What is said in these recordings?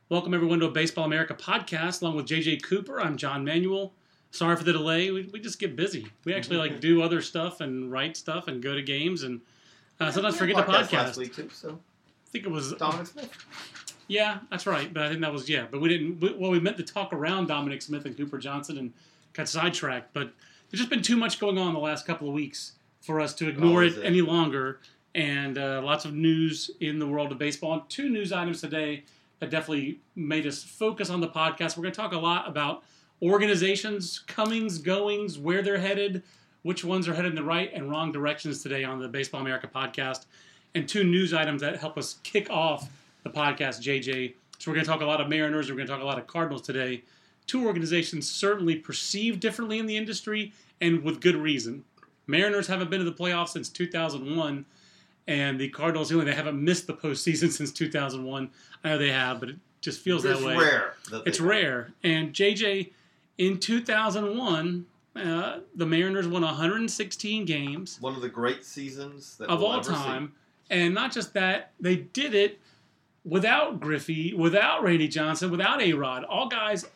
Welcome everyone to a Baseball America podcast, along with JJ Cooper. I'm John Manuel. Sorry for the delay. We just get busy. We actually do other stuff and write stuff and go to games and sometimes forget the podcast. Last week too, so I think it was Dominic Smith. Yeah, that's right. But I think that was But we didn't. We meant to talk around Dominic Smith and Cooper Johnson and got sidetracked. But there's just been too much going on the last couple of weeks for us to ignore it any longer. And lots of news in the world of baseball. And two news items today that definitely made us focus on the podcast. We're going to talk a lot about organizations, comings, goings, where they're headed, which ones are headed in the right and wrong directions today on the Baseball America podcast. And two news items that help us kick off the podcast, JJ. So we're going to talk a lot of Mariners. We're going to talk a lot of Cardinals today. Two organizations certainly perceived differently in the industry and with good reason. Mariners haven't been to the playoffs since 2001. And the Cardinals, they haven't missed the postseason since 2001. I know they have, but it just feels that way. It's rare. And JJ, in 2001, the Mariners won 116 games. One of the great seasons of all time. And not just that, they did it without Griffey, without Randy Johnson, without A-Rod. All guys,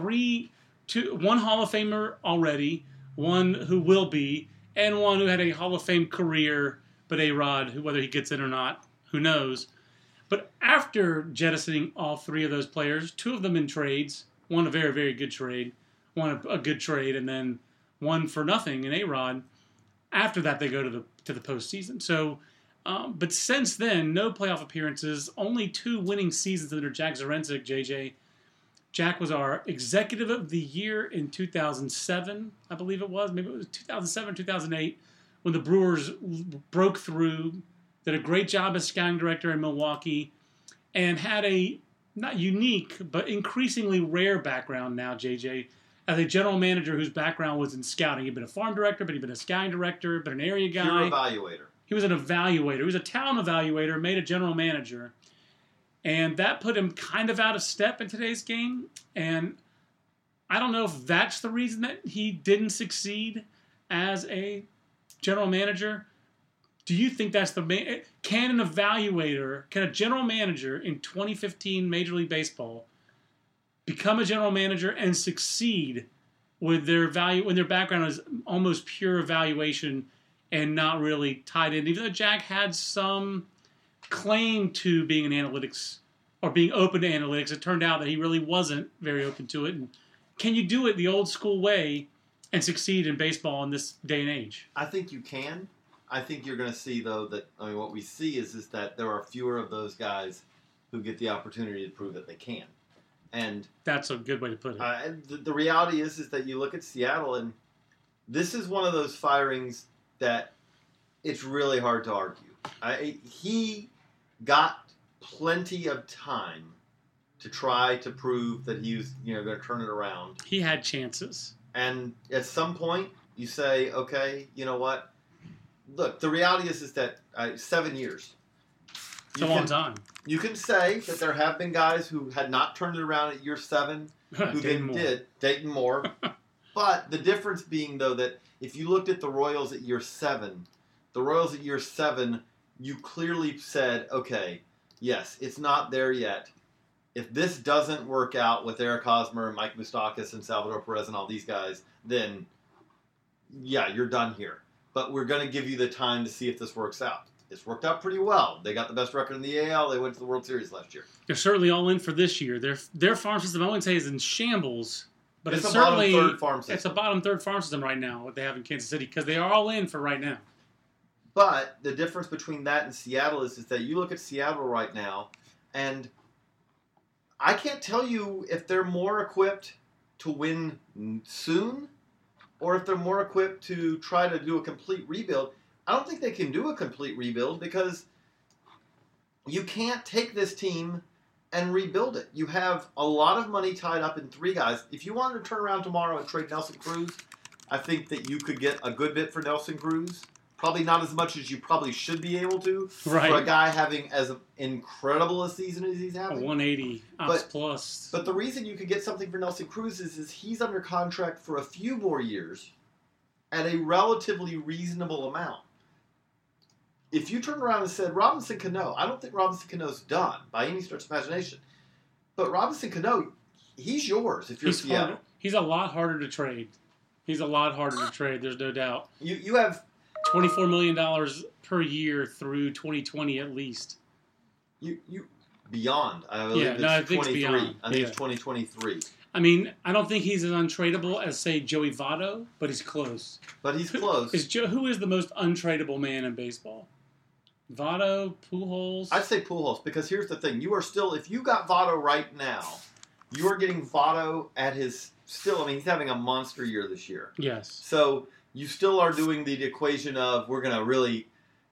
one Hall of Famer already, one who will be, and one who had a Hall of Fame career. But A-Rod, whether he gets in or not, who knows. But after jettisoning all three of those players, two of them in trades, one a very, very good trade, one a good trade, and then one for nothing in A-Rod, after that they go to the postseason. So, but since then, no playoff appearances, only two winning seasons under Jack Zduriencik, JJ. Jack was our Executive of the Year in 2007, I believe it was. Maybe it was 2007, 2008. When the Brewers broke through, did a great job as scouting director in Milwaukee, and had a, not unique, but increasingly rare background now, JJ, as a general manager whose background was in scouting. He'd been a farm director, but he'd been a scouting director, been an area guy. Pure evaluator. He was an evaluator. He was a talent evaluator, made a general manager. And that put him kind of out of step in today's game. And I don't know if that's the reason that he didn't succeed as a general manager. Do you think that's the main? Can a general manager in 2015 Major League Baseball become a general manager and succeed with their value when their background is almost pure evaluation and not really tied in? Even though Jack had some claim to being an analytics or being open to analytics, it turned out that he really wasn't very open to it. And can you do it the old school way and succeed in baseball in this day and age? I think you can. I think you're going to see, though, that what we see is that there are fewer of those guys who get the opportunity to prove that they can. And that's a good way to put it. The reality is that you look at Seattle, and this is one of those firings that it's really hard to argue. He got plenty of time to try to prove that he was going to turn it around. He had chances. And at some point, you say, okay, you know what? Look, the reality is that 7 years. It's a long time. You can say that there have been guys who had not turned it around at year 7, who then did. Dayton Moore. But the difference being, though, that if you looked at the Royals at year 7, you clearly said, okay, yes, it's not there yet. If this doesn't work out with Eric Hosmer and Mike Moustakas and Salvador Perez and all these guys, then, yeah, you're done here. But we're going to give you the time to see if this works out. It's worked out pretty well. They got the best record in the AL. They went to the World Series last year. They're certainly all in for this year. Their farm system, I wouldn't say is in shambles, but it's certainly bottom third farm system. It's a bottom third farm system right now, what they have in Kansas City, because they are all in for right now. But the difference between that and Seattle is that you look at Seattle right now, and I can't tell you if they're more equipped to win soon or if they're more equipped to try to do a complete rebuild. I don't think they can do a complete rebuild because you can't take this team and rebuild it. You have a lot of money tied up in 3 guys. If you wanted to turn around tomorrow and trade Nelson Cruz, I think that you could get a good bit for Nelson Cruz. Probably not as much as you probably should be able to for a guy having as incredible a season as he's having. A 180 ops plus. But the reason you could get something for Nelson Cruz is he's under contract for a few more years at a relatively reasonable amount. If you turn around and said Robinson Cano, I don't think Robinson Cano's done by any stretch of imagination. But Robinson Cano, he's yours if you're Seattle. He's a lot harder to trade. There's no doubt. You have $24 million per year through 2020 at least. You beyond. I believe I think it's beyond. I think it's 2023. I mean, I don't think he's as untradeable as, say, Joey Votto, but he's close. Who is the most untradeable man in baseball? Votto, Pujols? I'd say Pujols, because here's the thing. You are still, if you got Votto right now, you are getting Votto at his, he's having a monster year this year. Yes. So you still are doing the equation of, we're going to really,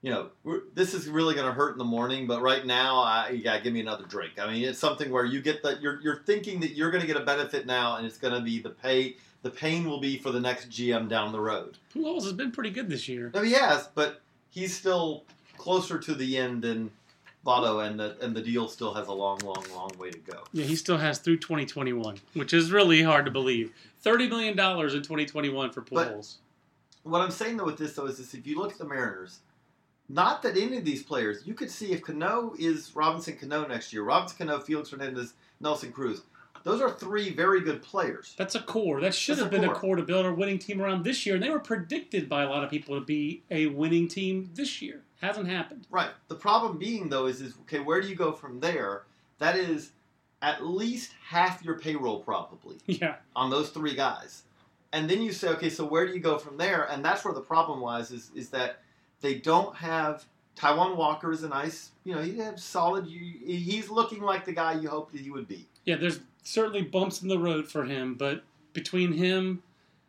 this is really going to hurt in the morning, but right now, you got to give me another drink. I mean, it's something where you get that, you're thinking that you're going to get a benefit now, and it's going to be the pain will be for the next GM down the road. Pujols has been pretty good this year. No, he has, but he's still closer to the end than Votto, and the deal still has a long, long, long way to go. Yeah, he still has through 2021, which is really hard to believe. $30 million in 2021 for Pujols. But what I'm saying, though, with this, is if you look at the Mariners, not that any of these players, you could see if Cano is Robinson Cano next year, Robinson Cano, Felix Hernandez, Nelson Cruz, those are three very good players. That's a core. That should have been a core to build a winning team around this year, and they were predicted by a lot of people to be a winning team this year. Hasn't happened. Right. The problem being, though, is okay, where do you go from there? That is at least half your payroll, probably. Yeah. On those three guys. And then you say, okay, so where do you go from there? And that's where the problem lies, is that they don't have Taijuan Walker is a nice, he have solid. He's looking like the guy you hoped that he would be. Yeah, there's certainly bumps in the road for him, but between him,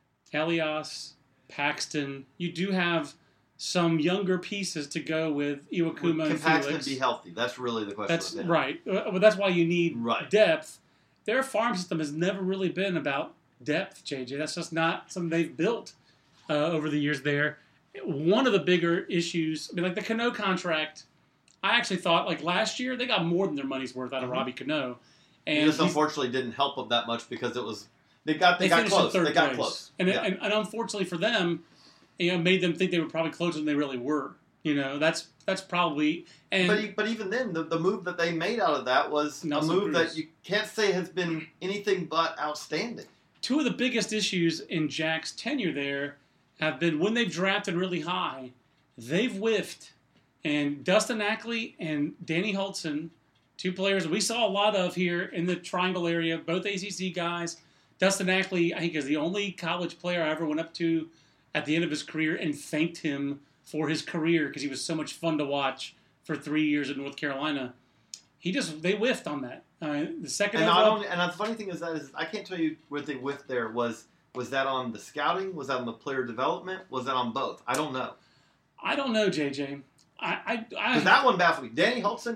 Elias, Paxton, you do have some younger pieces to go with Iwakuma and Felix. Can Paxton be healthy? That's really the question. That's right. Well, that's why you need depth. Their farm system has never really been about depth, JJ. That's just not something they've built over the years there. One of the bigger issues, like the Cano contract, I actually thought, last year, they got more than their money's worth out of Robbie Cano. And this unfortunately didn't help them that much because it was they got close. They got close. And unfortunately for them, made them think they were probably closer than they really were. That's probably But even then, the move that they made out of that was Nelson a move Cruz. That you can't say has been anything but outstanding. Two of the biggest issues in Jack's tenure there have been when they've drafted really high, they've whiffed. And Dustin Ackley and Danny Hultzen, two players we saw a lot of here in the Triangle area, both ACC guys. Dustin Ackley, I think, is the only college player I ever went up to at the end of his career and thanked him for his career because he was so much fun to watch for 3 years in North Carolina. They whiffed on that. The second and the funny thing is I can't tell you where they whiffed there. Was that on the scouting? Was that on the player development? Was that on both? I don't know. I don't know, JJ. Because that one baffled me. Danny Hultzen.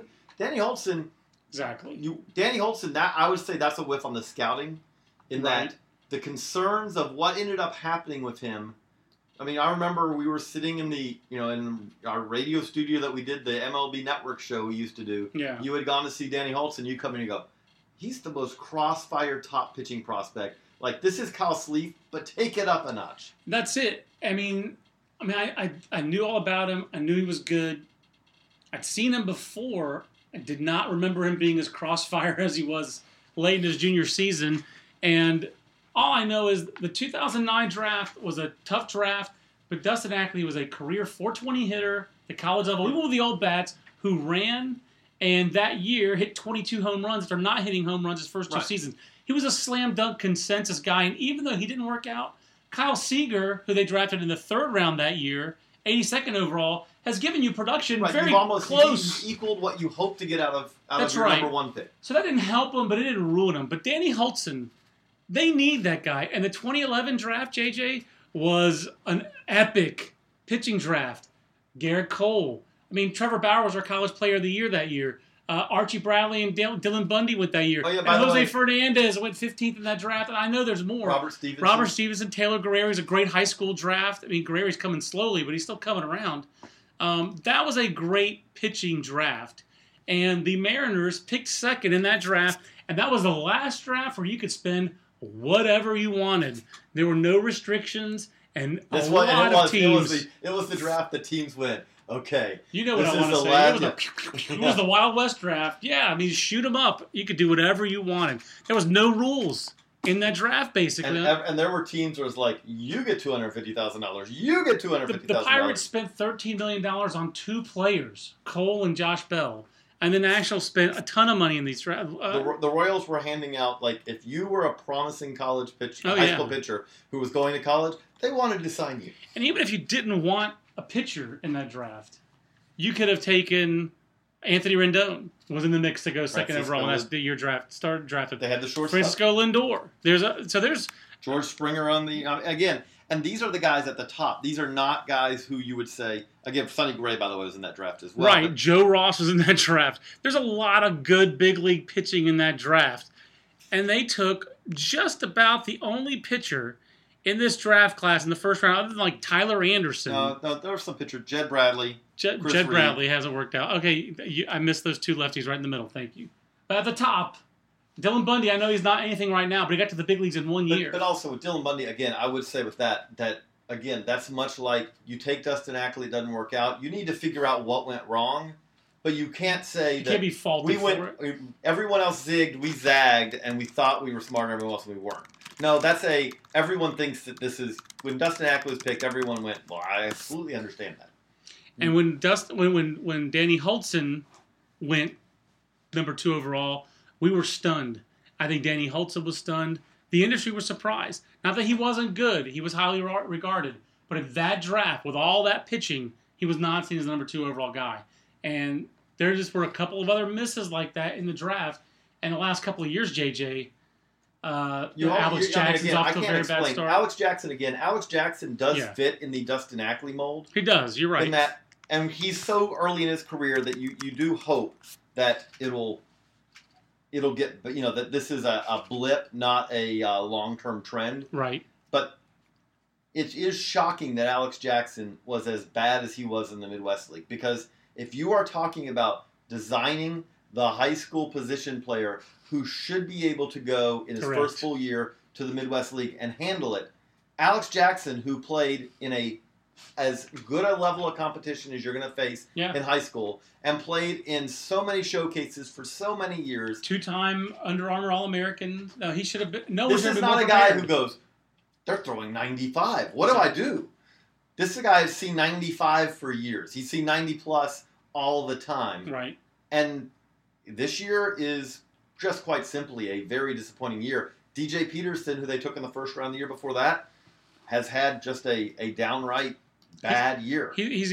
Exactly. Danny Hultzen. That I would say that's a whiff on the scouting, in that the concerns of what ended up happening with him. I mean, I remember we were sitting in in our radio studio that we did the MLB Network show we used to do. Yeah. You had gone to see Danny Hultzen. You come in and you go, he's the most crossfire top pitching prospect. This is Kyle Sleeth, but take it up a notch. That's it. I knew all about him. I knew he was good. I'd seen him before. I did not remember him being as crossfire as he was late in his junior season. And all I know is the 2009 draft was a tough draft, but Dustin Ackley was a career 420 hitter, the college level, even with the old bats, who ran and that year hit 22 home runs after not hitting home runs his first two seasons. He was a slam dunk consensus guy, and even though he didn't work out, Kyle Seager, who they drafted in the third round that year, 82nd overall, has given you production very close. You equaled what you hoped to get out of your number one pick. So that didn't help him, but it didn't ruin him. But Danny Hultzen, they need that guy. And the 2011 draft, JJ, was an epic pitching draft. Garrett Cole. Trevor Bauer was our college player of the year that year. Archie Bradley and Dylan Bundy went that year. And Jose Fernandez went 15th in that draft. And I know there's more. Robert Stevenson, Taylor Guerrero is a great high school draft. Guerrero's coming slowly, but he's still coming around. That was a great pitching draft. And the Mariners picked second in that draft. And that was the last draft where you could spend whatever you wanted. There were no restrictions. And a lot of teams. It was the draft that teams went, Okay. You know what This I is want to the say. last- It was the Wild West draft. Yeah, I mean, shoot them up. You could do whatever you wanted. There was no rules in that draft, basically. And there were teams where it was like, you get $250,000. You get $250,000. The Pirates spent $13 million on 2 players, Cole and Josh Bell. And the Nationals spent a ton of money in these drafts. The Royals were handing out, like, if you were a promising college pitcher, high school pitcher who was going to college, they wanted to sign you. And even if you didn't want a pitcher in that draft, you could have taken Anthony Rendon. Was in the mix to go second overall, and that's the year drafted. They had the shortstop. Francisco Lindor. There's George Springer on the again, and these are the guys at the top. These are not guys who you would say again. Sonny Gray, by the way, was in that draft as well. Right, Joe Ross was in that draft. There's a lot of good big league pitching in that draft, and they took just about the only pitcher in this draft class in the first round, other than like Tyler Anderson. No, there were some pitchers. Jed Bradley. Jed Bradley hasn't worked out. Okay, I missed those 2 lefties right in the middle. Thank you. But at the top, Dylan Bundy, I know he's not anything right now, but he got to the big leagues in 1 year. But also with Dylan Bundy, again, I would say with that again, that's much like you take Dustin Ackley, it doesn't work out. You need to figure out what went wrong, but you can't say that can't be faulty for it. Everyone else zigged, we zagged, and we thought we were smarter than everyone else, and we weren't. No, everyone thinks that this is, when Dustin Ackley was picked, everyone went, well, I absolutely understand that. And when Danny Hultzen went number 2 overall, we were stunned. I think Danny Hultzen was stunned. The industry was surprised. Not that he wasn't good. He was highly regarded. But in that draft, with all that pitching, he was not seen as the number 2 overall guy. And there just were a couple of other misses like that in the draft. And the last couple of years, JJ, Alex Jackson's off to a very bad start. Alex Jackson does fit in the Dustin Ackley mold. He does. You're right. And he's so early in his career that you do hope that it'll get, that this is a blip, not a long-term trend. Right. But it is shocking that Alex Jackson was as bad as he was in the Midwest League. Because if you are talking about designing the high school position player who should be able to go in his first full year to the Midwest League and handle it, Alex Jackson, who played in as good a level of competition as you're going to face in high school, and played in so many showcases for so many years. 2-time Under Armour All-American. No, he should have been. This is not a guy who goes, they're throwing 95. What do I do? This is a guy who's seen 95 for years. He's seen 90-plus all the time. Right. And this year is just quite simply a very disappointing year. DJ Peterson, who they took in the first round the year before that, has had just a downright bad year.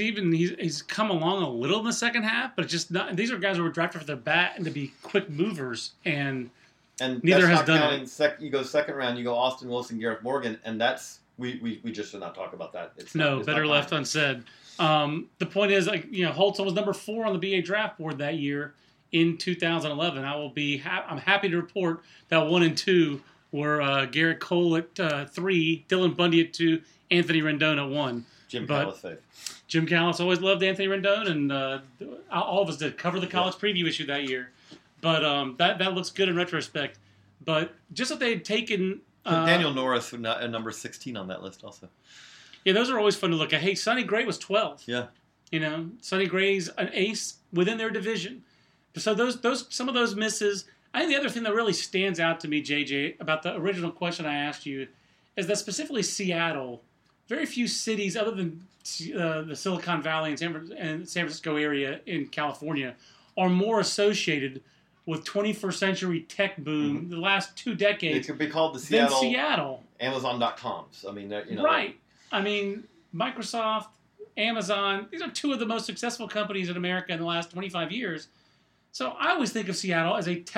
He's come along a little in the second half, but it's just not. These are guys who were drafted for their bat and to be quick movers, and neither has done it. You go second round, you go Austin Wilson, Gareth Morgan, and that's we just should not talk about that. It's better left unsaid. The point is, Hultzen was number 4 on the BA draft board that year in 2011. I'm happy to report that 1 and 2 were Garrett Cole at 3, Dylan Bundy at 2, Anthony Rendon at 1. Jim Callis. Jim Callis always loved Anthony Rendon, and all of us did cover the college preview issue that year. But that looks good in retrospect. But just that they had taken Daniel Norris, number 16 on that list, also. Yeah, those are always fun to look at. Hey, Sonny Gray was 12. Yeah, Sonny Gray's an ace within their division. So those some of those misses. I think the other thing that really stands out to me, JJ, about the original question I asked you, is that specifically Seattle, very few cities other than the Silicon Valley and San Francisco area in California are more associated with 21st century tech boom the last 2 decades. It could be called the Seattle Amazon.coms. I mean, right. I mean, Microsoft, Amazon, these are 2 of the most successful companies in America in the last 25 years. So I always think of Seattle as a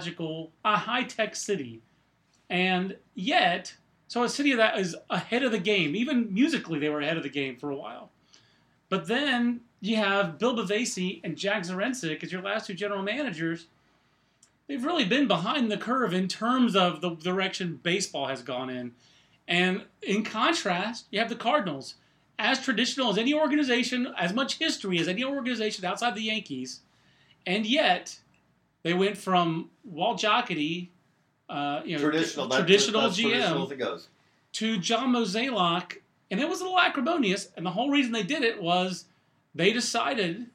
high-tech city. And yet, so a city that is ahead of the game. Even musically, they were ahead of the game for a while. But then you have Bill Bavasi and Jack Zarensic as your last 2 general managers. They've really been behind the curve in terms of the direction baseball has gone in. And in contrast, you have the Cardinals. As traditional as any organization, as much history as any organization outside the Yankees. And yet, they went from Walt Jocketty, traditional GM, as it goes, to John Mozeliak, and it was a little acrimonious. And the whole reason they did it was they decided,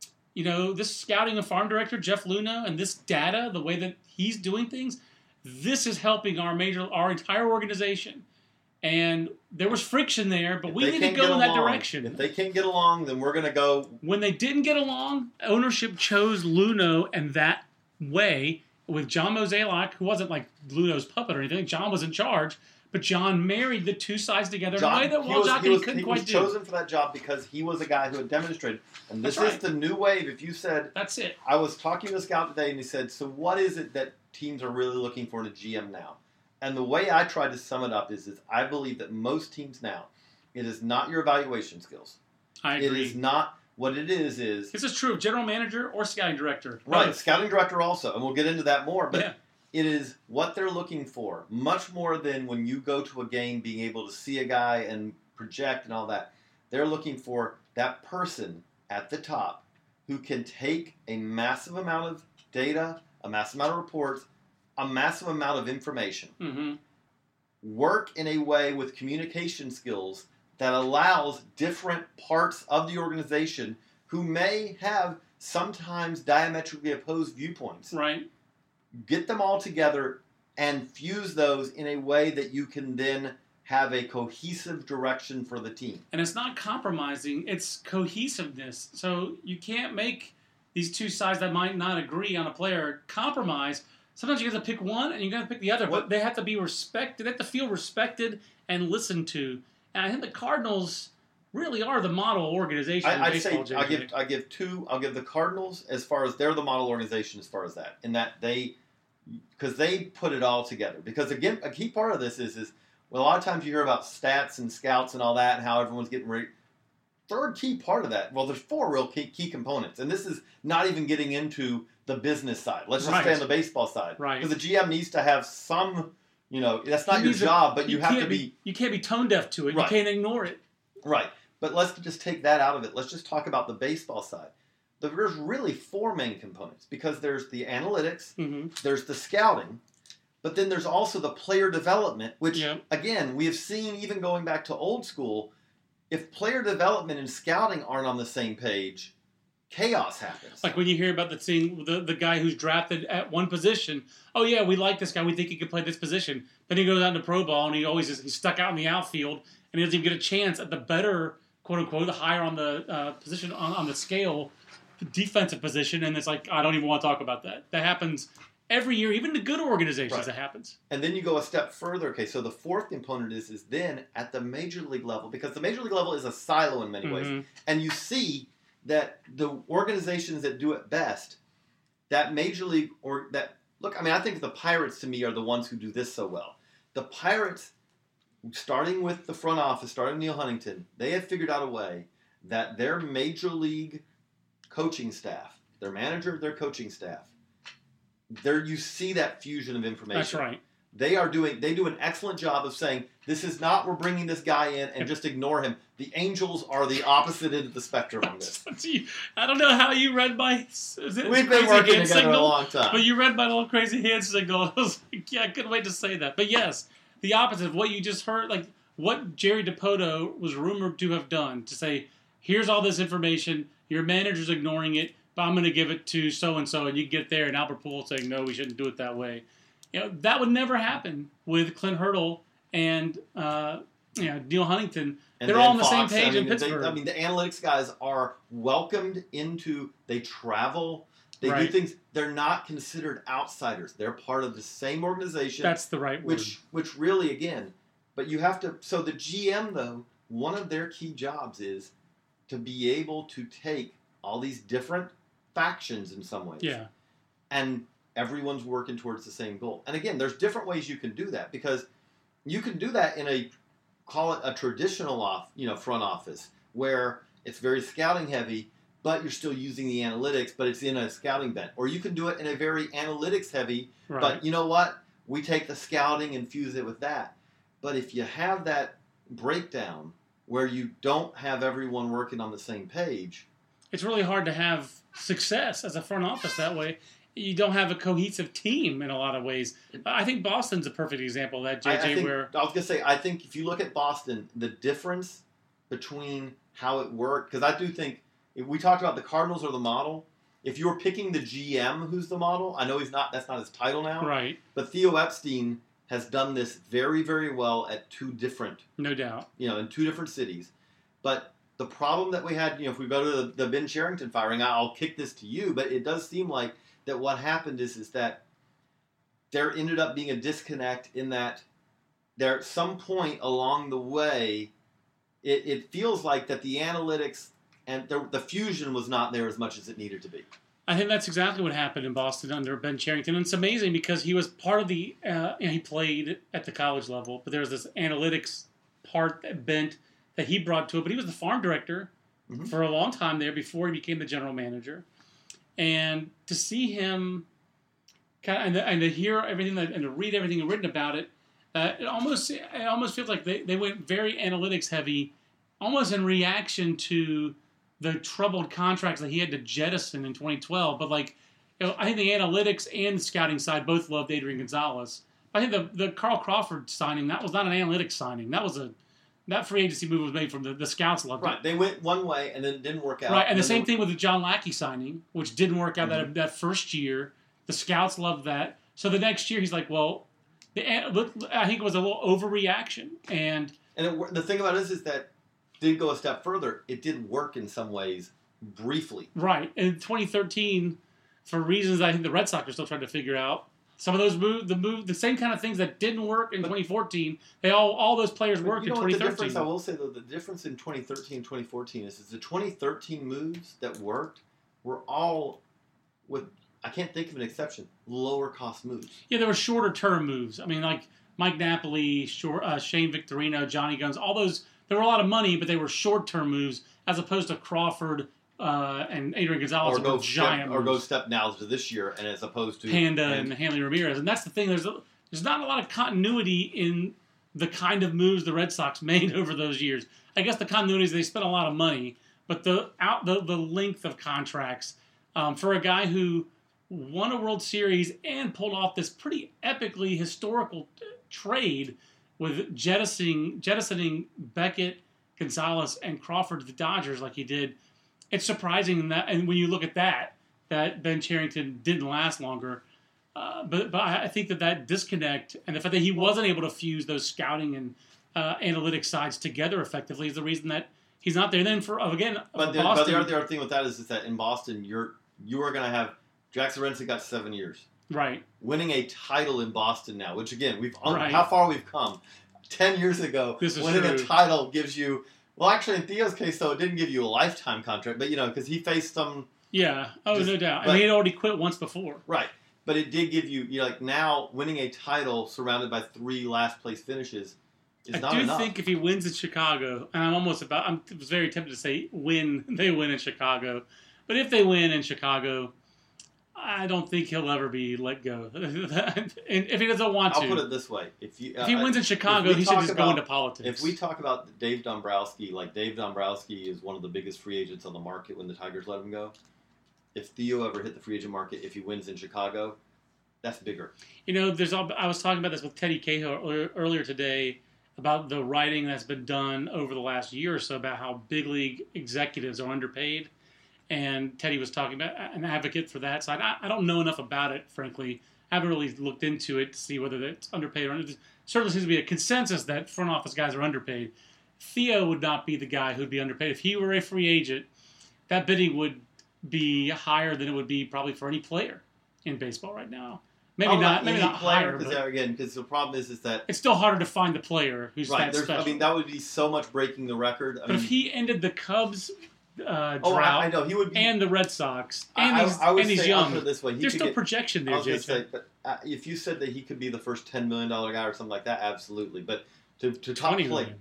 this scouting and farm director, Jeff Luna, and this data, the way that he's doing things, this is helping our entire organization. And there was friction there, but we need to go in that direction. If they can't get along, then we're going to go. When they didn't get along, ownership chose Luno and that way with John Mozeliak, who wasn't like Luno's puppet or anything. John was in charge, but John married the two sides together in a way that Walt Jocketty couldn't quite do. He was chosen for that job because he was a guy who had demonstrated. And this is the new wave. If you said... That's it. I was talking to a scout today, and he said, so what is it that teams are really looking for in a GM now? And the way I try to sum it up is I believe that most teams now, it is not your evaluation skills. I agree. It is not... What it is... This is true of general manager or scouting director. Right, scouting director also. And we'll get into that more. But it is what they're looking for. Much more than when you go to a game being able to see a guy and project and all that. They're looking for that person at the top who can take a massive amount of data, a massive amount of reports, a massive amount of information, work in a way with communication skills that allows different parts of the organization who may have sometimes diametrically opposed viewpoints. Right. Get them all together and fuse those in a way that you can then have a cohesive direction for the team. And it's not compromising, it's cohesiveness. So you can't make these two sides that might not agree on a player compromise. Sometimes you got to pick one and you got to pick the other, but they have to be respected. They have to feel respected and listened to. And I think the Cardinals really are the model organization in baseball. I give two. I'll give the Cardinals as far as they're the model organization as far as that, in that because they put it all together. Because again, a key part of this is a lot of times you hear about stats and scouts and all that and how everyone's getting ready. Third key part of that, well, there's four real key components, and this is not even getting into the business side. Let's just stay on the baseball side. Right. Because the GM needs to have some, that's not your job, but you have to be... You can't be tone deaf to it. Right. You can't ignore it. Right. But let's just take that out of it. Let's just talk about the baseball side. There's really four main components, because there's the analytics, there's the scouting, but then there's also the player development, which, again, we have seen even going back to old school, if player development and scouting aren't on the same page, chaos happens. Like when you hear about the guy who's drafted at one position. Oh yeah, we like this guy. We think he can play this position. Then he goes out into pro ball and he's stuck out in the outfield and he doesn't even get a chance at the better, quote unquote, the higher on the position on the scale, defensive position. And it's like, I don't even want to talk about that. That happens every year, even the good organizations. That happens. And then you go a step further. Okay, so the fourth component is then at the major league level, because the major league level is a silo in many ways, and you see that the organizations that do it best, that major league I think the Pirates to me are the ones who do this so well. The Pirates, starting with the front office, starting Neil Huntington, they have figured out a way that their major league coaching staff, their manager, their coaching staff, there you see that fusion of information. That's right. They do an excellent job of saying, this is not, we're bringing this guy in and just ignore him. The Angels are the opposite end of the spectrum on this. I don't know how you read my We've been working together a long time. But you read my little crazy hand signal. I was like, I couldn't wait to say that. But yes, the opposite of what you just heard, like what Jerry DiPoto was rumored to have done, to say, here's all this information, your manager's ignoring it, but I'm going to give it to so-and-so, and you get there, and Albert Pujols saying, no, we shouldn't do it that way. That would never happen with Clint Hurdle and Neil Huntington. They're all on the same page in Pittsburgh. The analytics guys are welcomed into, they travel, they do things. They're not considered outsiders. They're part of the same organization. That's the right word. Which really, again, but you have to, so the GM, though, one of their key jobs is to be able to take all these different factions in some ways. Yeah. And everyone's working towards the same goal. And again, there's different ways you can do that, because you can do that in call it a traditional front office, where it's very scouting heavy, but you're still using the analytics, but it's in a scouting bent. Or you can do it in a very analytics heavy, but you know what? We take the scouting and fuse it with that. But if you have that breakdown where you don't have everyone working on the same page, it's really hard to have success as a front office that way. You don't have a cohesive team in a lot of ways. I think Boston's a perfect example of that, JJ. I was going to say, I think if you look at Boston, the difference between how it worked, because I do think if we talked about the Cardinals or the model. If you were picking the GM who's the model, I know he's not. That's not his title now. Right. But Theo Epstein has done this very, very well at two different, no doubt, in two different cities. But the problem that we had, if we go to the Ben Cherington firing, I'll kick this to you, but it does seem like that what happened is that there ended up being a disconnect in that there at some point along the way, it feels like that the analytics and the fusion was not there as much as it needed to be. I think that's exactly what happened in Boston under Ben Cherington. And it's amazing because he was part of the, he played at the college level, but there was this analytics part that he brought to it. But he was the farm director for a long time there before he became the general manager. And to see him and to hear everything and to read everything written about it, it almost feels like they went very analytics heavy, almost in reaction to the troubled contracts that he had to jettison in 2012. But I think the analytics and the scouting side both loved Adrian Gonzalez. I think the Carl Crawford signing, that was not an analytics signing. That free agency move was made from the scouts loved it. Right, they went one way and then it didn't work out. Right, and the same thing with the John Lackey signing, which didn't work out that first year. The scouts loved that. So the next year he's like, well, I think it was a little overreaction. And the thing about it is that did go a step further. It did work in some ways briefly. Right. In 2013, for reasons I think the Red Sox are still trying to figure out, some of those the same kind of things that didn't work in 2014, all those players worked in 2013. The difference, I will say, though, the difference in 2013 and 2014 is the 2013 moves that worked were all, with, I can't think of an exception, lower cost moves. Yeah, there were shorter term moves. I mean, like Mike Napoli, Shane Victorino, Johnny Guns, all those. There were a lot of money, but they were short-term moves as opposed to Crawford and Adrian Gonzalez, or go step now to this year, and as opposed to Panda and Hanley Ramirez. And that's the thing. There's not a lot of continuity in the kind of moves the Red Sox made over those years. I guess the continuity is they spent a lot of money, but the length of contracts for a guy who won a World Series and pulled off this pretty epically historical trade with jettisoning Beckett, Gonzalez, and Crawford to the Dodgers like he did. It's surprising that, and when you look at that Ben Cherington didn't last longer. But I think that disconnect and the fact that he wasn't able to fuse those scouting and analytics sides together effectively is the reason that he's not there. And then but the other thing with that is that in Boston you are going to have Jackson Rensley got 7 years. Right. Winning a title in Boston now, which again, how far we've come. 10 years ago, winning a title gives you, well, actually in Theo's case though, it didn't give you a lifetime contract, but because he faced some. Yeah. Oh, no doubt. And he had already quit once before. Right. But it did give you, now winning a title surrounded by 3 last place finishes is not enough. I do think if he wins in Chicago, and I was very tempted to say they win in Chicago, but if they win in Chicago, I don't think he'll ever be let go. If he doesn't want to. I'll put it this way. If he wins in Chicago, he should just go into politics. If we talk about Dave Dombrowski, Dave Dombrowski is one of the biggest free agents on the market when the Tigers let him go. If Theo ever hit the free agent market, if he wins in Chicago, that's bigger. I was talking about this with Teddy Cahill earlier today about the writing that's been done over the last year or so about how big league executives are underpaid. And Teddy was talking about an advocate for that side. I don't know enough about it, frankly. I haven't really looked into it to see whether it's underpaid or not. There certainly seems to be a consensus that front office guys are underpaid. Theo would not be the guy who'd be underpaid. If he were a free agent, that bidding would be higher than it would be probably for any player in baseball right now. Maybe not higher. Because the problem is that it's still harder to find the player who's that special. I mean, that would be so much breaking the record. If he ended the Cubs drought, I know he would be, and the Red Sox, and he's young. I'll put it this way, there's still projection there, JJ. But if you said that he could be the first $10 million guy or something like that, absolutely. But to top play,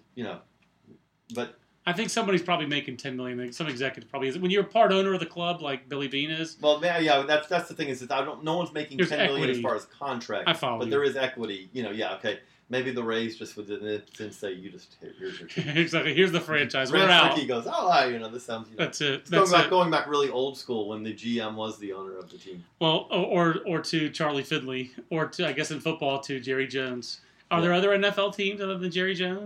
but. I think somebody's probably making $10 million. Some executive probably is. When you're a part owner of the club, like Billy Beane is. Well, yeah, that's the thing is that no one's making $10 million as far as contract. I follow, but there is equity. Okay. Maybe the Rays just would then say, here's your team. Exactly. Here's the franchise. We're out. He goes, this sounds. That's it. Going back really old school when the GM was the owner of the team. Well, or to Charlie Finley, or to I guess in football to Jerry Jones. Are there other NFL teams other than Jerry Jones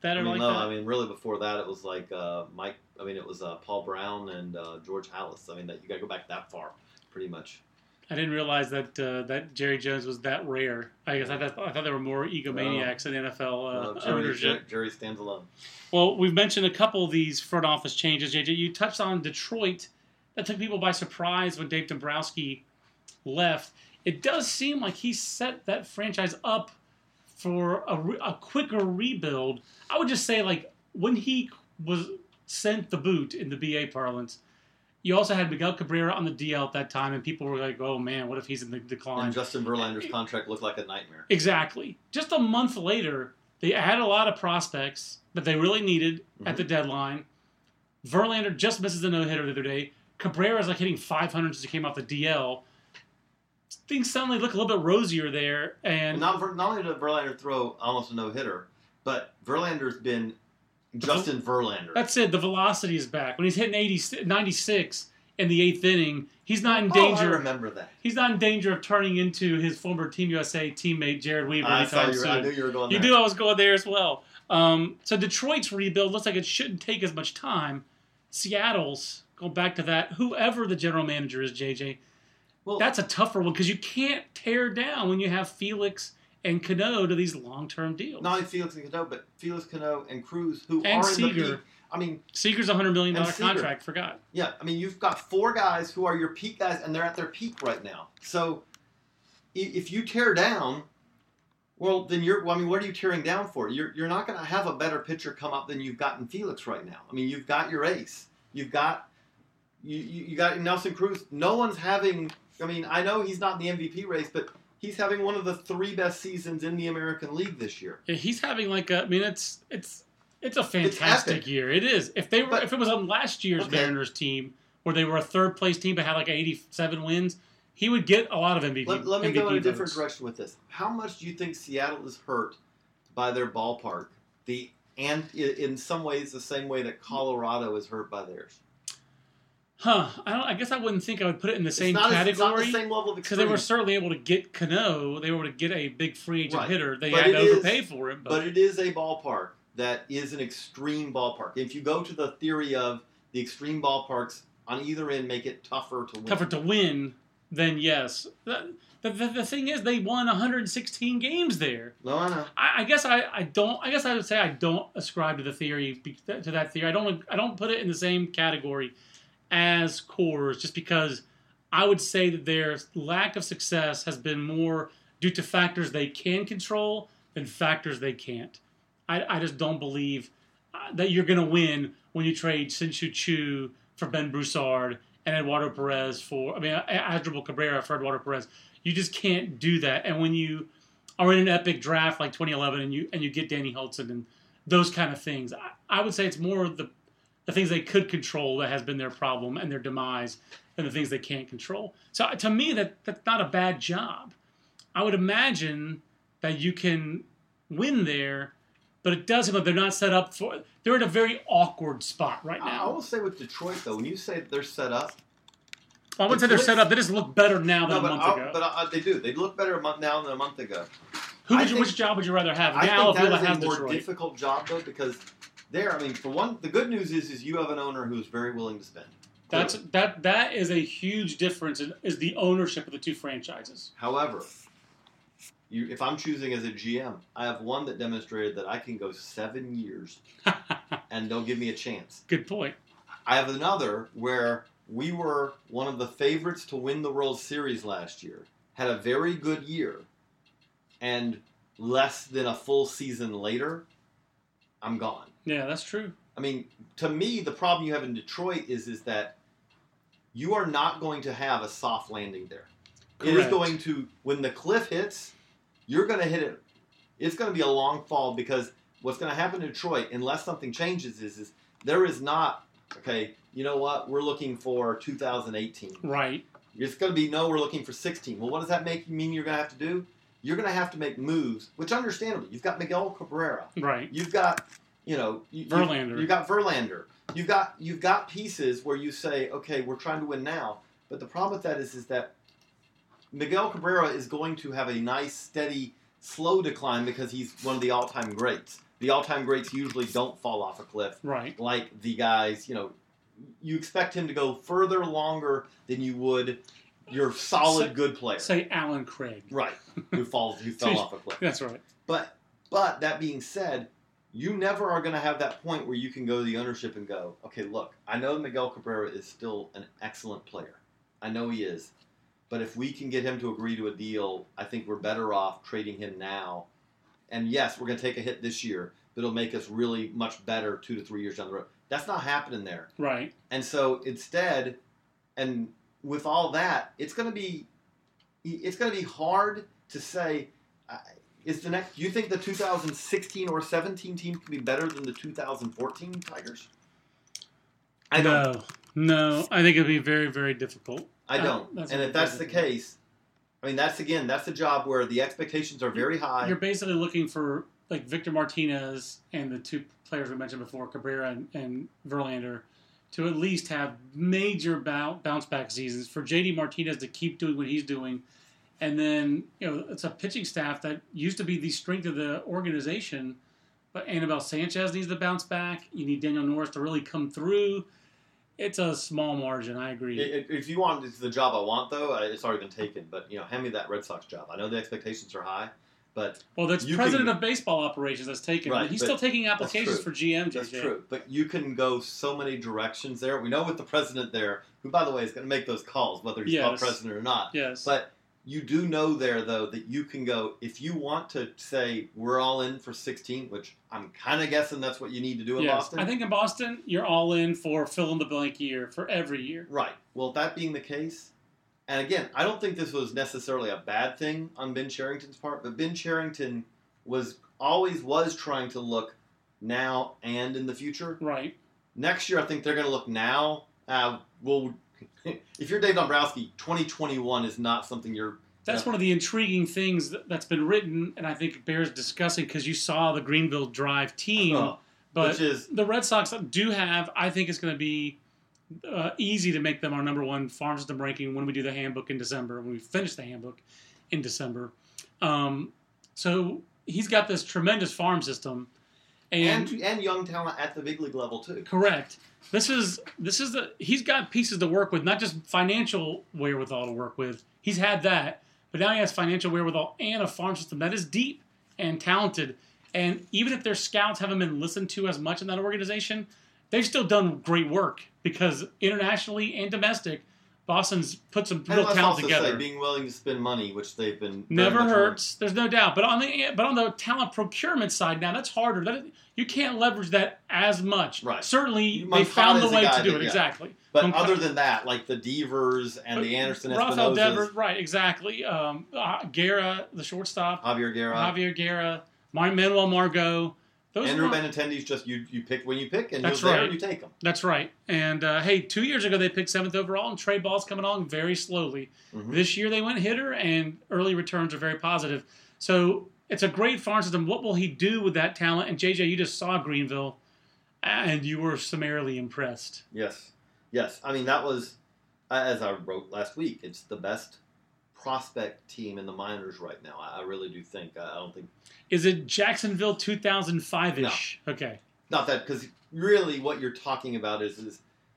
that I are mean, like no, that? I mean, really before that, it was like Mike. I mean, it was Paul Brown and George Halas. I mean, that you got to go back that far, pretty much. I didn't realize that that Jerry Jones was that rare. I guess I thought there were more egomaniacs in NFL ownership. Jerry stands alone. Well, we've mentioned a couple of these front office changes. JJ, you touched on Detroit. That took people by surprise when Dave Dombrowski left. It does seem like he set that franchise up for a quicker rebuild. I would just say, like, when he was sent the boot in the BA parlance, you also had Miguel Cabrera on the DL at that time, and people were like, oh, man, what if he's in the decline? And Justin Verlander's contract looked like a nightmare. Exactly. Just a month later, they had a lot of prospects that they really needed at the deadline. Verlander just misses a no-hitter the other day. Cabrera's like hitting 500 since he came off the DL. Things suddenly look a little bit rosier there. And not only did Verlander throw almost a no-hitter, but Verlander's been Justin Verlander. That's it. The velocity is back. When he's hitting 96 in the eighth inning, he's not in danger. I remember that. He's not in danger of turning into his former Team USA teammate Jared Weaver. I knew you were going there. You knew I was going there as well. So Detroit's rebuild looks like it shouldn't take as much time. Seattle's, go back to that, whoever the general manager is, JJ, well, that's a tougher one because you can't tear down when you have Felix and Cano to these long-term deals. Not only Felix and Cano, but Felix, Cano, and Cruz, who and are Seager. in the peak. I mean, Seager's a $100 million contract, forgot. Yeah, I mean, you've got 4 guys who are your peak guys, and they're at their peak right now. So, if you tear down, well, then what are you tearing down for? You're not going to have a better pitcher come up than you've got in Felix right now. I mean, you've got your ace. You've got you got Nelson Cruz. No one's having. I mean, I know he's not in the MVP race, but he's having one of the 3 best seasons in the American League this year. Yeah, he's having it's a fantastic year. It is. If it was on last year's Mariners team where they were a third place team but had like 87 wins, he would get a lot of MVP. Let me MVP go in a votes. different direction with this. How much do you think Seattle is hurt by their ballpark? And in some ways the same way that Colorado is hurt by theirs. I guess I wouldn't think I would put it in the same category. It's not the same level of because they were certainly able to get Cano. They were able to get a big free agent hitter. They but had to overpay for him. But it is a ballpark that is an extreme ballpark. If you go to the theory of the extreme ballparks on either end make it tougher to win. Tougher to win, then yes. The thing is, they won 116 games there. No, I know. I guess I don't. I guess I would say I don't ascribe to the theory to that theory. I don't put it in the same category as Coors, just because I would say that their lack of success has been more due to factors they can control than factors they can't. I just don't believe that you're going to win when you trade Shin-Soo Choo for Ben Broussard and Eduardo Perez Asdrubal Cabrera for Eduardo Perez. You just can't do that. And when you are in an epic draft like 2011 and you get Danny Hultzen and those kind of things, I would say it's more the things they could control that has been their problem and their demise than the things they can't control. So to me, that's not a bad job. I would imagine that you can win there, but it does seem like they're not set up for. They're in a very awkward spot right now. I will say with Detroit though, when you say they're set up, I wouldn't say they're set up. They just look better now than a month ago. But they do. They look better now than a month ago. Which job would you rather have? I now, think that is a Detroit. more difficult job though because for one, the good news is you have an owner who's very willing to spend. That is a huge difference. Is the ownership of the two franchises. However, if I'm choosing as a GM, I have one that demonstrated that I can go 7 years and they'll give me a chance. Good point. I have another where we were one of the favorites to win the World Series last year, had a very good year, and less than a full season later, I'm gone. Yeah, that's true. I mean, to me, the problem you have in Detroit is that you are not going to have a soft landing there. Correct. It is going to, when the cliff hits, you're going to hit it. It's going to be a long fall because what's going to happen in Detroit, unless something changes, is there is not, okay, you know what, we're looking for 2018. Right. It's going to be, no, we're looking for 16. Well, what does that mean you're going to have to do? You're going to have to make moves, which understandably, you've got Miguel Cabrera. Right. You've got, Verlander. You've got Verlander. You've got pieces where you say, okay, we're trying to win now. But the problem with that is that Miguel Cabrera is going to have a nice, steady slow decline because he's one of the all-time greats. The all-time greats usually don't fall off a cliff. Right. Like the guys, you expect him to go further longer than you would your solid good player. Say Alan Craig. Right. Who fell off a cliff. That's right. But that being said, you never are going to have that point where you can go to the ownership and go, okay, look, I know Miguel Cabrera is still an excellent player. I know he is. But if we can get him to agree to a deal, I think we're better off trading him now. And yes, we're going to take a hit this year, but it'll make us really much better 2 to 3 years down the road. That's not happening there. Right. And so instead, and with all that, it's going to be hard to say, do you think the 2016 or 17 team can be better than the 2014 Tigers? I don't. No, I think it'd be very, very difficult. I don't. And if that's the case, I mean, that's the job where the expectations are very high. You're basically looking for, like, Victor Martinez and the two players we mentioned before, Cabrera and Verlander, to at least have major bounce-back seasons. For J.D. Martinez to keep doing what he's doing. And then, it's a pitching staff that used to be the strength of the organization. But Anibal Sanchez needs to bounce back. You need Daniel Norris to really come through. It's a small margin, I agree. If you want the job I want, though, it's already been taken. But, hand me that Red Sox job. I know the expectations are high, but... Well, that's president of baseball operations that's taken. Right, he's still taking applications for GM, JJ. That's true. But you can go so many directions there. We know with the president there, who, by the way, is going to make those calls, whether he's called president or not. Yes. But you do know there, though, that you can go... If you want to say, we're all in for 16, which I'm kind of guessing that's what you need to do in Boston. I think in Boston, you're all in for fill-in-the-blank year for every year. Right. Well, that being the case... And again, I don't think this was necessarily a bad thing on Ben Cherington's part, but Ben Cherington always was trying to look now and in the future. Right. Next year, I think they're going to look now. If you're Dave Dombrowski, 2021 is not something you're... That's one of the intriguing things that's been written, and I think bears discussing, because you saw the Greenville Drive team. But the Red Sox do have, I think it's going to be easy to make them our number one farm system ranking when we do the handbook in December, when we finish the handbook in December. So he's got this tremendous farm system. And young talent at the big league level, too. Correct. He's got pieces to work with, not just financial wherewithal to work with. He's had that, but now he has financial wherewithal and a farm system that is deep and talented. And even if their scouts haven't been listened to as much in that organization, they've still done great work because internationally and domestic, Boston's put some real talent together. Say, being willing to spend money, which they've been never hurts. There's no doubt. But on the talent procurement side now, that's harder. You can't leverage that as much. Right. Certainly, they found the way to do it. Yeah. Exactly. But other than that, like the Devers and the Anderson Espinosas. Rafael Devers, right, exactly. Guerra, the shortstop. Javier Guerra. Manuel Margot. Andrew Benintendi's just you pick when you pick, and that's you're there right. and you take them. That's right. And, 2 years ago they picked 7th overall, and Trey Ball's coming along very slowly. Mm-hmm. This year they went hitter, and early returns are very positive. So it's a great farm system. What will he do with that talent? And, JJ, you just saw Greenville, and you were summarily impressed. Yes. I mean, that was, as I wrote last week, it's the best prospect team in the minors right now. I really do think. I don't think... Is it Jacksonville 2005-ish? No. Okay. Not that, because really what you're talking about is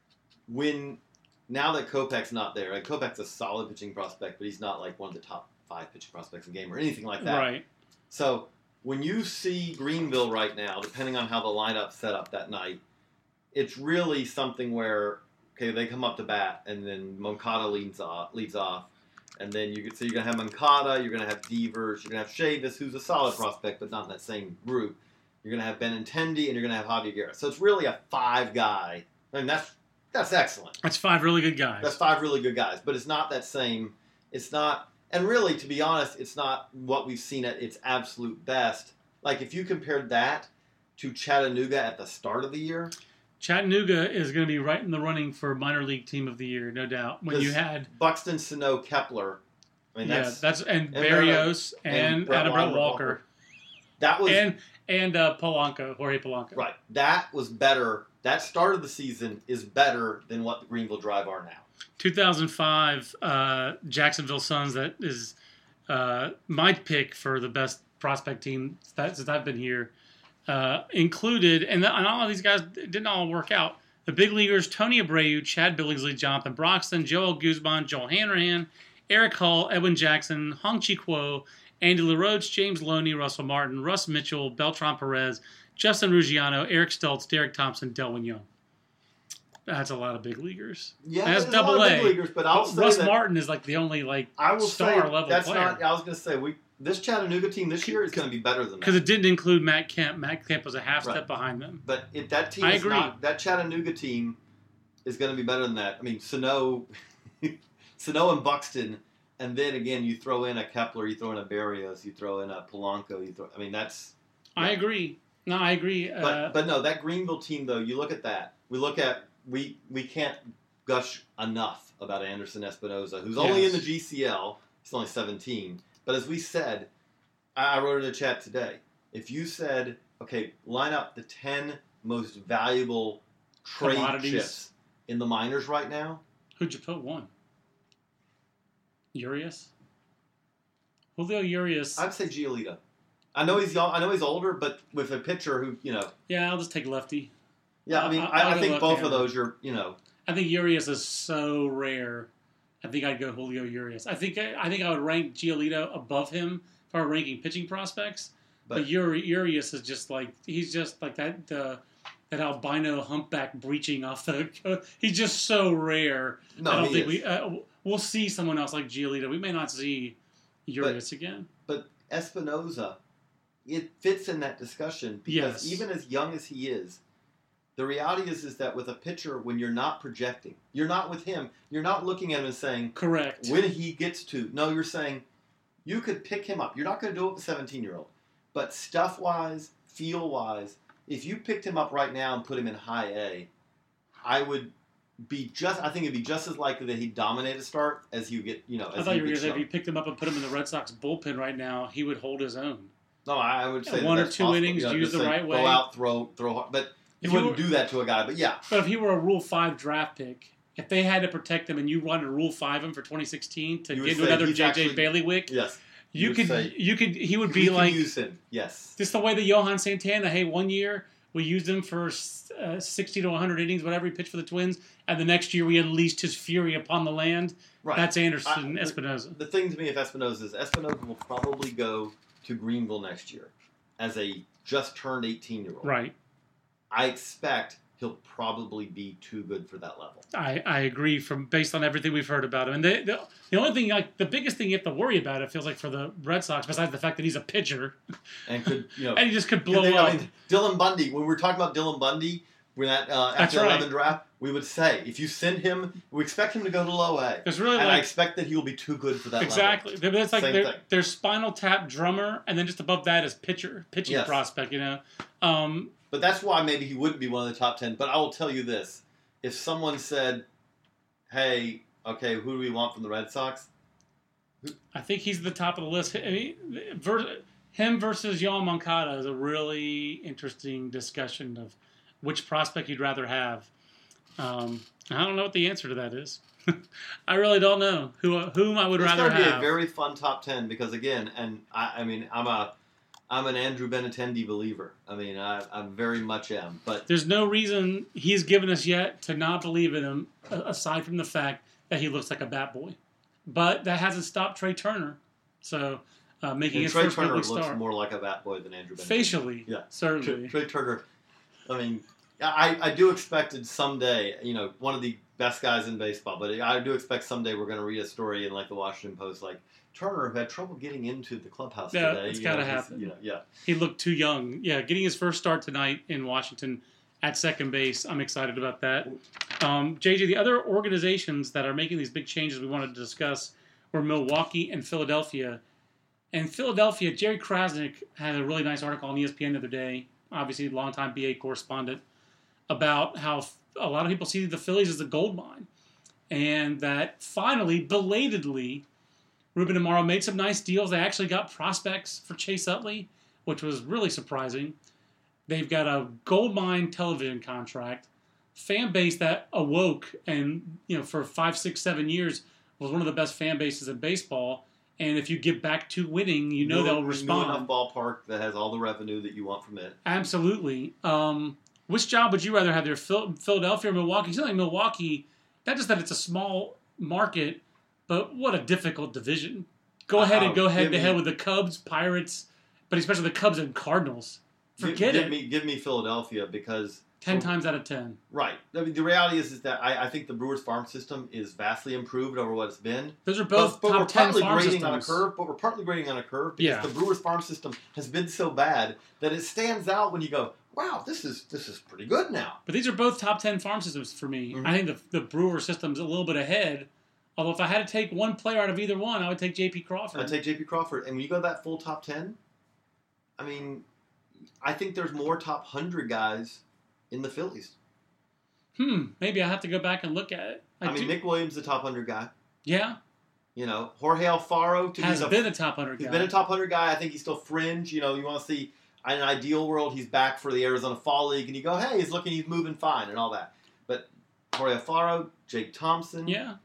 when, now that Kopech's not there, like Kopech's a solid pitching prospect, but he's not like one of the top 5 pitching prospects in the game or anything like that. Right. So when you see Greenville right now, depending on how the lineup's set up that night, it's really something where, okay, they come up to bat, and then Moncada leads off. And then you're going to have Moncada, you're going to have Devers, you're going to have Chavis, who's a solid prospect, but not in that same group. You're going to have Benintendi, and you're going to have Javier Guerra. So it's really a 5-guy. I mean, that's excellent. That's 5 really good guys. That's 5 really good guys. But it's not that same. It's not. And really, to be honest, it's not what we've seen at its absolute best. Like, if you compared that to Chattanooga at the start of the year. Chattanooga is going to be right in the running for minor league team of the year, no doubt. When you had Buxton, Sano, Kepler, I mean that's Berrios and Brett Walker. That was and Jorge Polanco. Right, that was better. That start of the season is better than what the Greenville Drive are now. 2005 Jacksonville Suns. That is my pick for the best prospect team since I've been here. Included, and all of these guys didn't all work out. The big leaguers: Tony Abreu, Chad Billingsley, Jonathan Broxton, Joel Guzman, Joel Hanrahan, Eric Hall, Edwin Jackson, Hong Chi Kuo, Andy LaRoche, James Loney, Russell Martin, Russ Mitchell, Beltran Perez, Justin Ruggiano, Eric Stultz, Derek Thompson, Delwyn Young. That's a lot of big leaguers. Yeah, that's a double lot A. of big leaguers, but I'll say Russ that Martin is like the only star level that's player. not. I was going to say this Chattanooga team this year is going to be better than that because it didn't include Matt Kemp. Matt Kemp was a half step behind them. But that team, that Chattanooga team is going to be better than that. I mean, Sano and Buxton, and then again you throw in a Kepler, you throw in a Barrios, you throw in a Polanco. That's. Yeah. I agree. No, I agree. But no, that Greenville team though. You look at that. We can't gush enough about Anderson Espinoza, who's only in the GCL. He's only 17. But as we said, I wrote in the chat today, if you said, okay, line up the 10 most valuable trade chips in the minors right now. Who'd you put one? Urias? Julio Urias. I'd say Giolito. I know he's young. I know he's older, but with a pitcher who, Yeah, I'll just take lefty. Yeah, I mean, I think both of those are, I think Urias is so rare. I think I'd go Julio Urias. I think I would rank Giolito above him if I were ranking pitching prospects. But Urias is just like he's just like that albino humpback breaching off the. He's just so rare. No, I don't think we'll see someone else like Giolito. We may not see Urias again. But Espinoza, it fits in that discussion because even as young as he is. The reality is that with a pitcher, when you're not projecting, you're not with him, you're not looking at him and saying, correct, when he gets to. No, you're saying, you could pick him up. You're not going to do it with a 17-year-old. But stuff-wise, feel-wise, if you picked him up right now and put him in high A, I think it'd be just as likely that he'd dominate a start as you get, I thought you were going to say if you picked him up and put him in the Red Sox bullpen right now, he would hold his own. No, I would say one or two innings, used the right way. Go out, throw hard. But you wouldn't do that to a guy, but yeah. But if he were a Rule 5 draft pick, if they had to protect him and you wanted to Rule 5 him for 2016 to get another J.J. Baileywick, yes, he would be like use him, yes. Just the way that Johan Santana. Hey, 1 year we used him for 60 to 100 innings, whatever he pitched for the Twins, and the next year we unleashed his fury upon the land. Right. That's Anderson Espinoza. The thing to me of Espinoza is Espinoza will probably go to Greenville next year as a just turned 18-year-old. Right. I expect he'll probably be too good for that level. I agree based on everything we've heard about him. And the only thing, the biggest thing you have to worry about, it feels like for the Red Sox, besides the fact that he's a pitcher, and could and he just could blow up. I mean, Dylan Bundy. When we were talking about Dylan Bundy, when after the 11 draft, we would say if you send him, we expect him to go to low A. There's really I expect that he will be too good for that level. Exactly. It's like there's Spinal Tap drummer, and then just above that is pitching prospect. But that's why maybe he wouldn't be one of the top 10. But I will tell you this. If someone said, hey, okay, who do we want from the Red Sox? I think he's at the top of the list. I mean, him versus Yoan Moncada is a really interesting discussion of which prospect you'd rather have. I don't know what the answer to that is. I really don't know whom I would rather have. It's going to be a very fun top 10 because, again, and I'm an Andrew Benintendi believer. I mean, I very much am. But there's no reason he's given us yet to not believe in him, aside from the fact that he looks like a bat boy. But that hasn't stopped Trey Turner. So making his first big league start. Trey Turner looks more like a bat boy than Andrew Benintendi. Facially, yeah, certainly. Trey Turner. I mean, I do expect it someday. One of the best guys in baseball. But I do expect someday we're going to read a story in the Washington Post Turner had trouble getting into the clubhouse today. Yeah, it's got to happen. Yeah. He looked too young. Yeah, getting his first start tonight in Washington at second base. I'm excited about that. JJ, the other organizations that are making these big changes we wanted to discuss were Milwaukee and Philadelphia. And Philadelphia, Jerry Krasnick had a really nice article on ESPN the other day, obviously longtime BA correspondent, about how a lot of people see the Phillies as a gold mine. And that finally, belatedly, Ruben Amaro made some nice deals. They actually got prospects for Chase Utley, which was really surprising. They've got a gold mine television contract, fan base that awoke and, for 5, 6, 7 years was one of the best fan bases in baseball. And if you get back to winning, they'll New respond. enough ballpark that has all the revenue that you want from it. Absolutely. Which job would you rather have there, Philadelphia or Milwaukee? Certainly Milwaukee, not just that it's a small market, but what a difficult division. Go ahead and go head-to-head with the Cubs, Pirates, but especially the Cubs and Cardinals. Forget it. Give me Philadelphia because 10 times out of 10. Right. I mean, the reality is that I think the Brewers farm system is vastly improved over what it's been. Those are both but top 10 farm systems. But we're partly grading on a curve because the Brewers farm system has been so bad that it stands out when you go, wow, this is pretty good now. But these are both top 10 farm systems for me. Mm-hmm. I think the Brewer system's a little bit ahead. Although if I had to take one player out of either one, I would take J.P. Crawford. I'd take J.P. Crawford. And when you go that full top 10, I mean, I think there's more top 100 guys in the Phillies. Maybe I have to go back and look at it. I mean, Nick Williams, the top 100 guy. Yeah. Jorge Alfaro has been a top 100 guy. He's been a top 100 guy. I think he's still fringe. You want to see, in an ideal world, he's back for the Arizona Fall League, and you go, hey, he's moving fine and all that. But Jorge Alfaro, Jake Thompson. Yeah.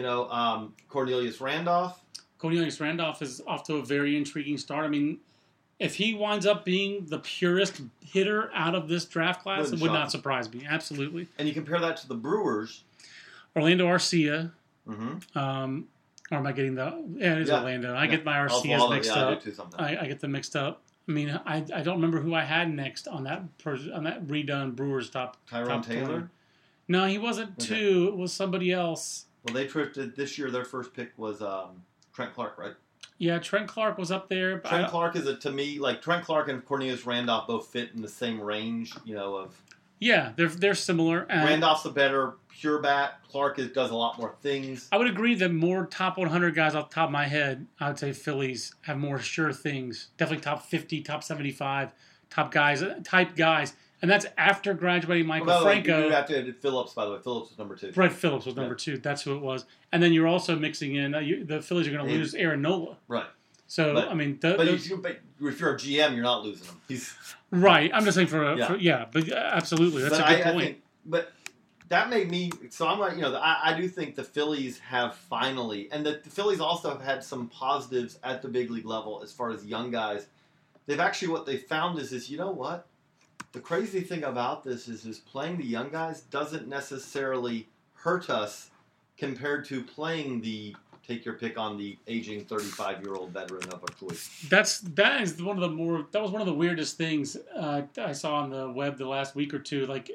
Cornelius Randolph. Cornelius Randolph is off to a very intriguing start. I mean, if he winds up being the purest hitter out of this draft class, it would not surprise me. Absolutely. And you compare that to the Brewers. Orlando Arcia. Mm-hmm. Or am I getting it is Orlando. I get my Arcias mixed up. I do too sometimes. I get them mixed up. I mean, I don't remember who I had next on that redone Brewers top. Tyrone Taylor? 20. No, he wasn't two. It was somebody else. Well, they drifted this year. Their first pick was Trent Clark, right? Yeah, Trent Clark was up there. Trent Clark is to me like Trent Clark and Cornelius Randolph both fit in the same range, of. Yeah, they're similar. Randolph's a better pure bat. Clark does a lot more things. I would agree that more top 100 guys off the top of my head, I would say Phillies have more sure things. Definitely top 50, top 75, type guys. And that's after graduating Michael Franco. You have to add Phillips, by the way. Phillips was number 2. Brett Phillips was number 2. That's who it was. And then you're also mixing in, the Phillies are going to lose Aaron Nola. Right. So, but, I mean... But if you're a GM, you're not losing him. Right. I'm just saying but absolutely. That's a good point. But that made me... So I'm like, I do think the Phillies have finally... And the Phillies also have had some positives at the big league level as far as young guys. They've actually... What they found is you know what? The crazy thing about this is playing the young guys doesn't necessarily hurt us compared to playing the take your pick on the aging 35-year-old veteran of our choice. That was one of the weirdest things I saw on the web the last week or two. Like,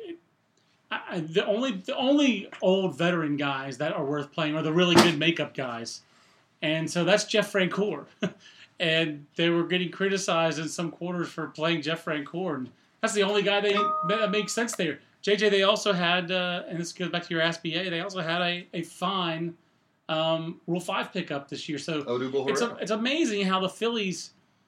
the only old veteran guys that are worth playing are the really good makeup guys, and so that's Jeff Francoeur, and they were getting criticized in some quarters for playing Jeff Francoeur. And that's the only guy that makes sense there. JJ, they also had, and this goes back to your SBA, they also had a fine Rule 5 pickup this year. So it's amazing how the Phillies,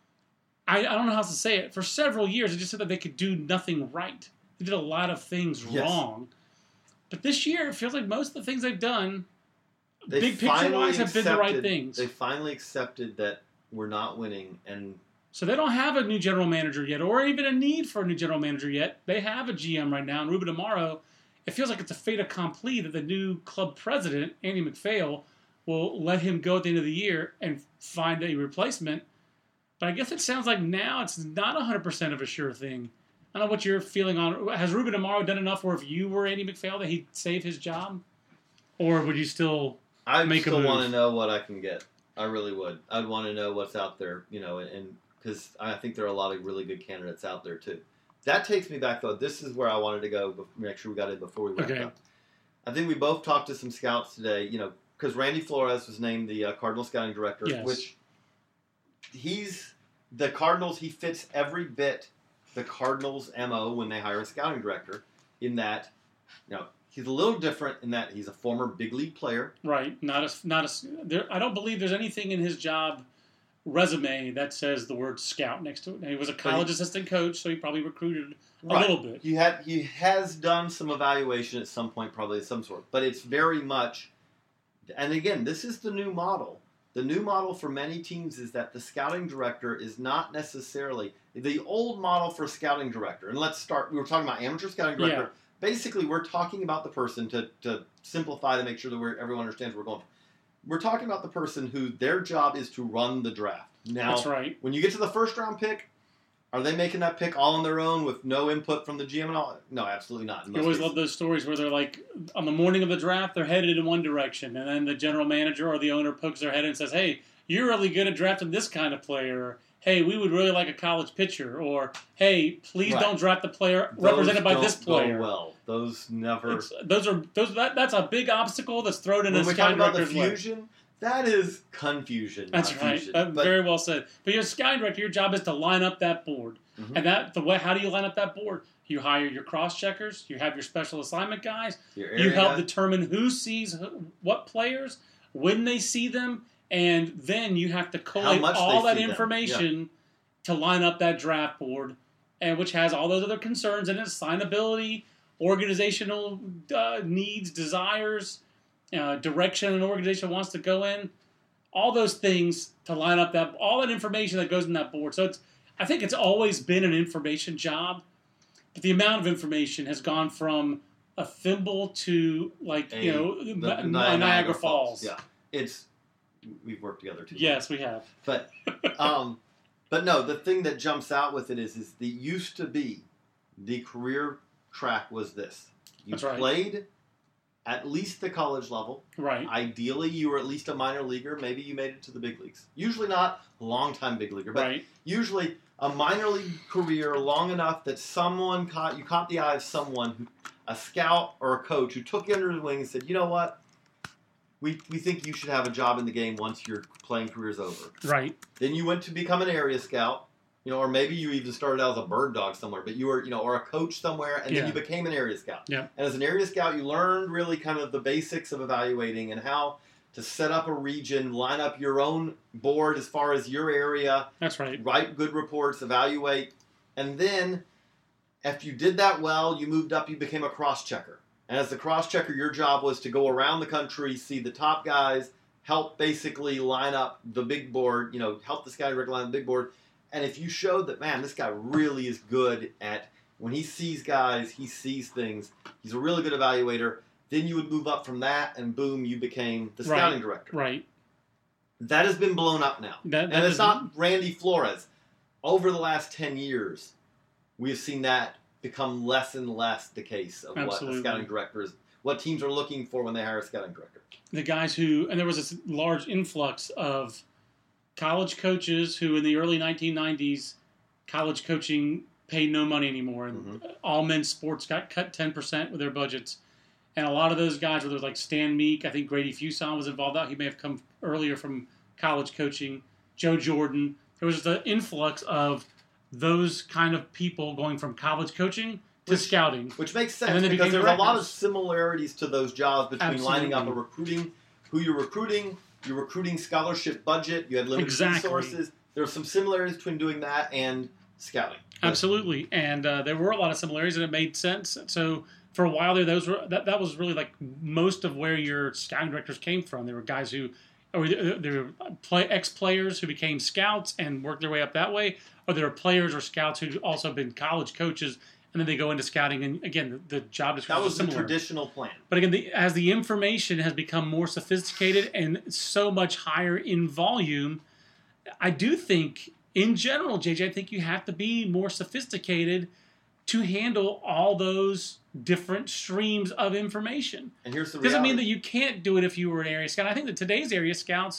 I don't know how else to say it, for several years it just said that they could do nothing right. They did a lot of things wrong. But this year it feels like most of the things they've done, big picture-wise, have been the right things. They finally accepted that we're not winning, and so they don't have a new general manager yet, or even a need for a new general manager yet. They have a GM right now, and Ruben Amaro. It feels like it's a fait accompli that the new club president, Andy MacPhail, will let him go at the end of the year and find a replacement. But I guess it sounds like now it's not 100% of a sure thing. I don't know what you're feeling on. Has Ruben Amaro done enough where if you were Andy MacPhail that he'd save his job? Or would you still make a move? I still want to know what I can get. I really would. I'd want to know what's out there, and because I think there are a lot of really good candidates out there, too. That takes me back, though. This is where I wanted to go, make sure we got in before we wrap up. I think we both talked to some scouts today, because Randy Flores was named the Cardinal scouting director, which the Cardinals, he fits every bit the Cardinals' MO when they hire a scouting director, in that, he's a little different in that he's a former big league player. Right. I don't believe there's anything in his job resume that says the word scout next to it. And he was a college assistant coach, so he probably recruited a little bit. He has done some evaluation at some point, probably of some sort. But it's very much, and again, this is the new model. The new model for many teams is that the scouting director is not necessarily the old model for scouting director. And let's start. We were talking about amateur scouting director. Yeah. Basically, we're talking about the person to simplify to make sure that everyone understands where we're going. we're talking about the person who their job is to run the draft. Now, That's right. when you get to the first round pick, are they making that pick all on their own with no input from the GM and all? No, absolutely not. You always love those stories where they're like, on the morning of the draft, they're headed in one direction, and then the general manager or the owner pokes their head in and says, hey, you're really good at drafting this kind of player. Or, hey, we would really like a college pitcher. Or, hey, please don't draft the player represented by this player. Go well, those never. That's a big obstacle that's thrown in a scouting director's director's way. When we talk about the fusion, that is confusion. That's right. Fusion. Very well said. But you're a scouting director. Your job is to line up that board. Mm-hmm. And how do you line up that board? You hire your cross-checkers. You have your special assignment guys. You help determine who sees what players, when they see them, and then you have to collate all that information to line up that draft board, and which has all those other concerns in it: assignability, organizational needs, desires, direction an organization wants to go in, all those things to line up all that information that goes in that board. So I think it's always been an information job, but the amount of information has gone from a thimble to Niagara Falls. Yeah, we've worked together too. Yes, we have. But no, the thing that jumps out with it is that used to be the career track was this. You played at least the college level. Right. Ideally, you were at least a minor leaguer. Maybe you made it to the big leagues. Usually not a long-time big leaguer, but usually a minor league career long enough that someone caught the eye of someone, a scout or a coach who took you under his wing and said, you know what? We think you should have a job in the game once your playing career is over. Right. Then you went to become an area scout, or maybe you even started out as a bird dog somewhere, but you were, or a coach somewhere, and then you became an area scout. Yeah. And as an area scout, you learned really kind of the basics of evaluating and how to set up a region, line up your own board as far as your area. That's right. Write good reports, evaluate, and then after you did that well, you moved up, you became a cross-checker. And as the cross-checker, your job was to go around the country, see the top guys, help basically line up the big board, help the scouting director line up the big board. And if you showed that, man, this guy really is good at, when he sees guys, he sees things, he's a really good evaluator, then you would move up from that, and boom, you became the scouting director. Right. That has been blown up now. And it's not Randy Flores. Over the last 10 years, we have seen that become less and less the case of what a scouting director is, what teams are looking for when they hire a scouting director. The guys and there was this large influx of college coaches who in the early 1990s, college coaching paid no money anymore. And all men's sports got cut 10% with their budgets. And a lot of those guys, whether it was like Stan Meek, I think Grady Fuson was involved out. He may have come earlier from college coaching. Joe Jordan. There was just an influx of those kind of people going from college coaching to scouting. Which makes sense because there's a lot of similarities to those jobs between lining up who you're recruiting scholarship budget, you had limited resources. There are some similarities between doing that and scouting. Absolutely. And there were a lot of similarities and it made sense. So for a while there, that was really like most of where your scouting directors came from. There were guys who, or there were ex-players who became scouts and worked their way up that way, or there are players or scouts who also been college coaches, and then they go into scouting. And again, the job description was similar. That was the traditional plan. But again, as the information has become more sophisticated and so much higher in volume, I do think, in general, JJ, I think you have to be more sophisticated to handle all those different streams of information. And here's the reality. Doesn't mean that you can't do it if you were an area scout. I think that today's area scouts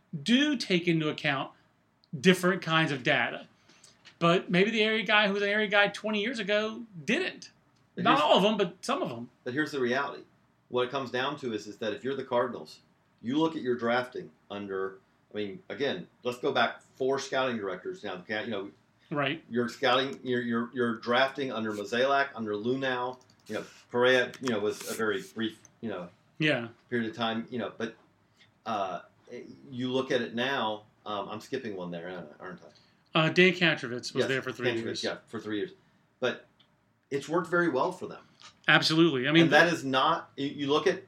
do take into account different kinds of data. But maybe the area guy who was an area guy 20 years ago didn't. Not all of them, but some of them. But here's the reality. What it comes down to is that if you're the Cardinals, you look at your drafting under, again, let's go back 4 scouting directors now. Right. You're scouting, you're drafting under Mozeliak, under Lunau. Correa, was a very brief, period of time. But you look at it now. I'm skipping one there, aren't I? Dan Katrovitz was there for 3 years. Yeah, for 3 years. But it's worked very well for them. Absolutely. And that is not. You look at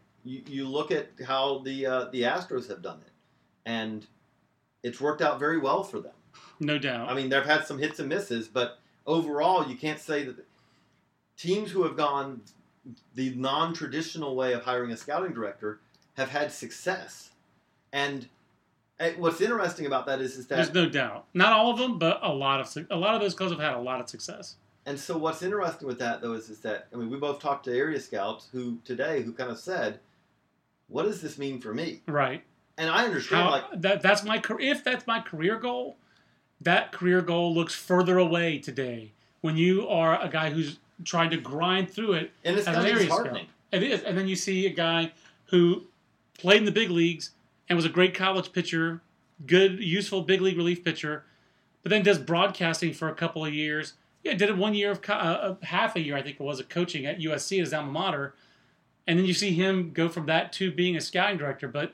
how the Astros have done it, and it's worked out very well for them. No doubt. They've had some hits and misses, but overall, you can't say that teams who have gone the non-traditional way of hiring a scouting director have had success. And what's interesting about that is that there's no doubt, not all of them, but a lot of those clubs have had a lot of success. And so what's interesting with that, though, is that, I mean, we both talked to area scouts who kind of said, what does this mean for me? Right. And I understand, that's my if that's my career goal, that career goal looks further away today when you are a guy who's trying to grind through it and it's as kind an of area disheartening. scout. It is. And then you see a guy who played in the big leagues and was a great college pitcher, good, useful big league relief pitcher, but then does broadcasting for a couple of years. Yeah, did it 1 year of half a year, I think it was, of coaching at USC at his alma mater. And then you see him go from that to being a scouting director. But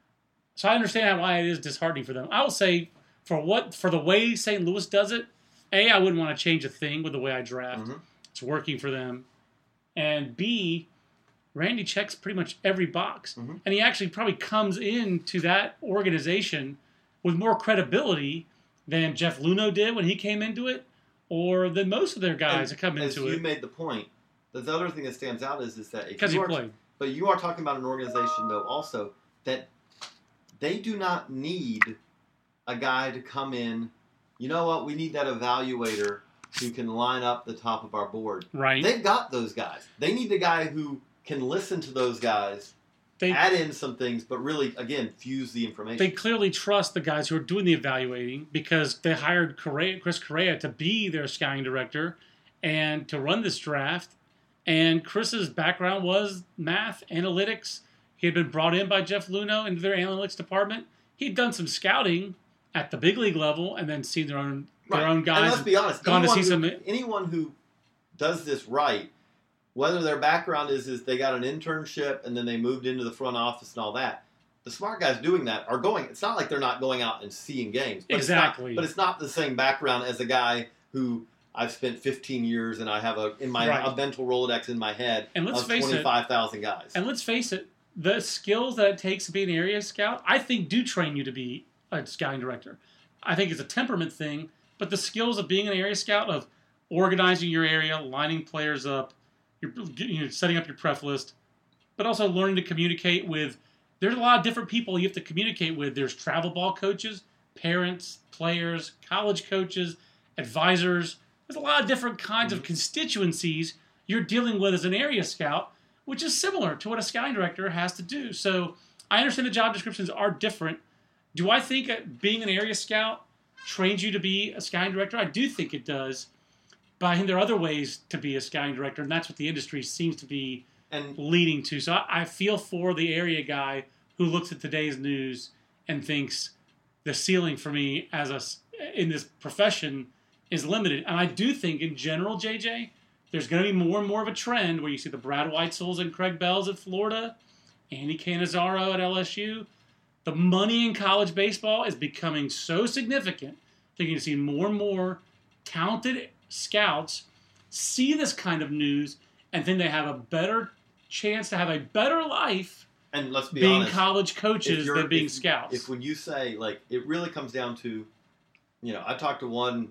so I understand why it is disheartening for them. I will say, for the way St. Louis does it, A, I wouldn't want to change a thing with the way I draft. Mm-hmm. It's working for them. And B, Randy checks pretty much every box. Mm-hmm. And he actually probably comes into that organization with more credibility than Jeff Luhnow did when he came into it, or than most of their guys that come into it. As you made the point, the other thing that stands out is that because he played. But you are talking about an organization, though, also that they do not need a guy to come in. You know what? We need that evaluator who can line up the top of our board. Right. They've got those guys. They need a guy who can listen to those guys, add in some things, but really, again, fuse the information. They clearly trust the guys who are doing the evaluating because they hired Chris Correa to be their scouting director and to run this draft. And Chris's background was math, analytics. He had been brought in by Jeff Luhnow into their analytics department. He'd done some scouting at the big league level and then seen their own guys. And let's be honest, anyone who does this right, whether their background is they got an internship and then they moved into the front office and all that, the smart guys doing that are going. It's not like they're not going out and seeing games. But exactly. But it's not the same background as a guy who I've spent 15 years and I have a mental Rolodex in my head of 25,000 guys. And let's face it, the skills that it takes to be an area scout, I think, do train you to be a scouting director. I think it's a temperament thing, but the skills of being an area scout, of organizing your area, lining players up, you're setting up your pref list, but also learning to communicate with. There's a lot of different people you have to communicate with. There's travel ball coaches, parents, players, college coaches, advisors. There's a lot of different kinds of constituencies you're dealing with as an area scout, which is similar to what a scouting director has to do. So I understand the job descriptions are different. Do I think being an area scout trains you to be a scouting director? I do think it does. But I think there are other ways to be a scouting director, and that's what the industry seems to be leading to. So I feel for the area guy who looks at today's news and thinks the ceiling for me in this profession is limited. And I do think, in general, JJ, there's going to be more and more of a trend where you see the Brad Weitzel's and Craig Bells at Florida, Andy Cannizaro at LSU. The money in college baseball is becoming so significant that you're going to see more and more talented scouts see this kind of news and think they have a better chance to have a better life and let's be being honest, college coaches than being scouts. If when you say, it really comes down to, I talked to one,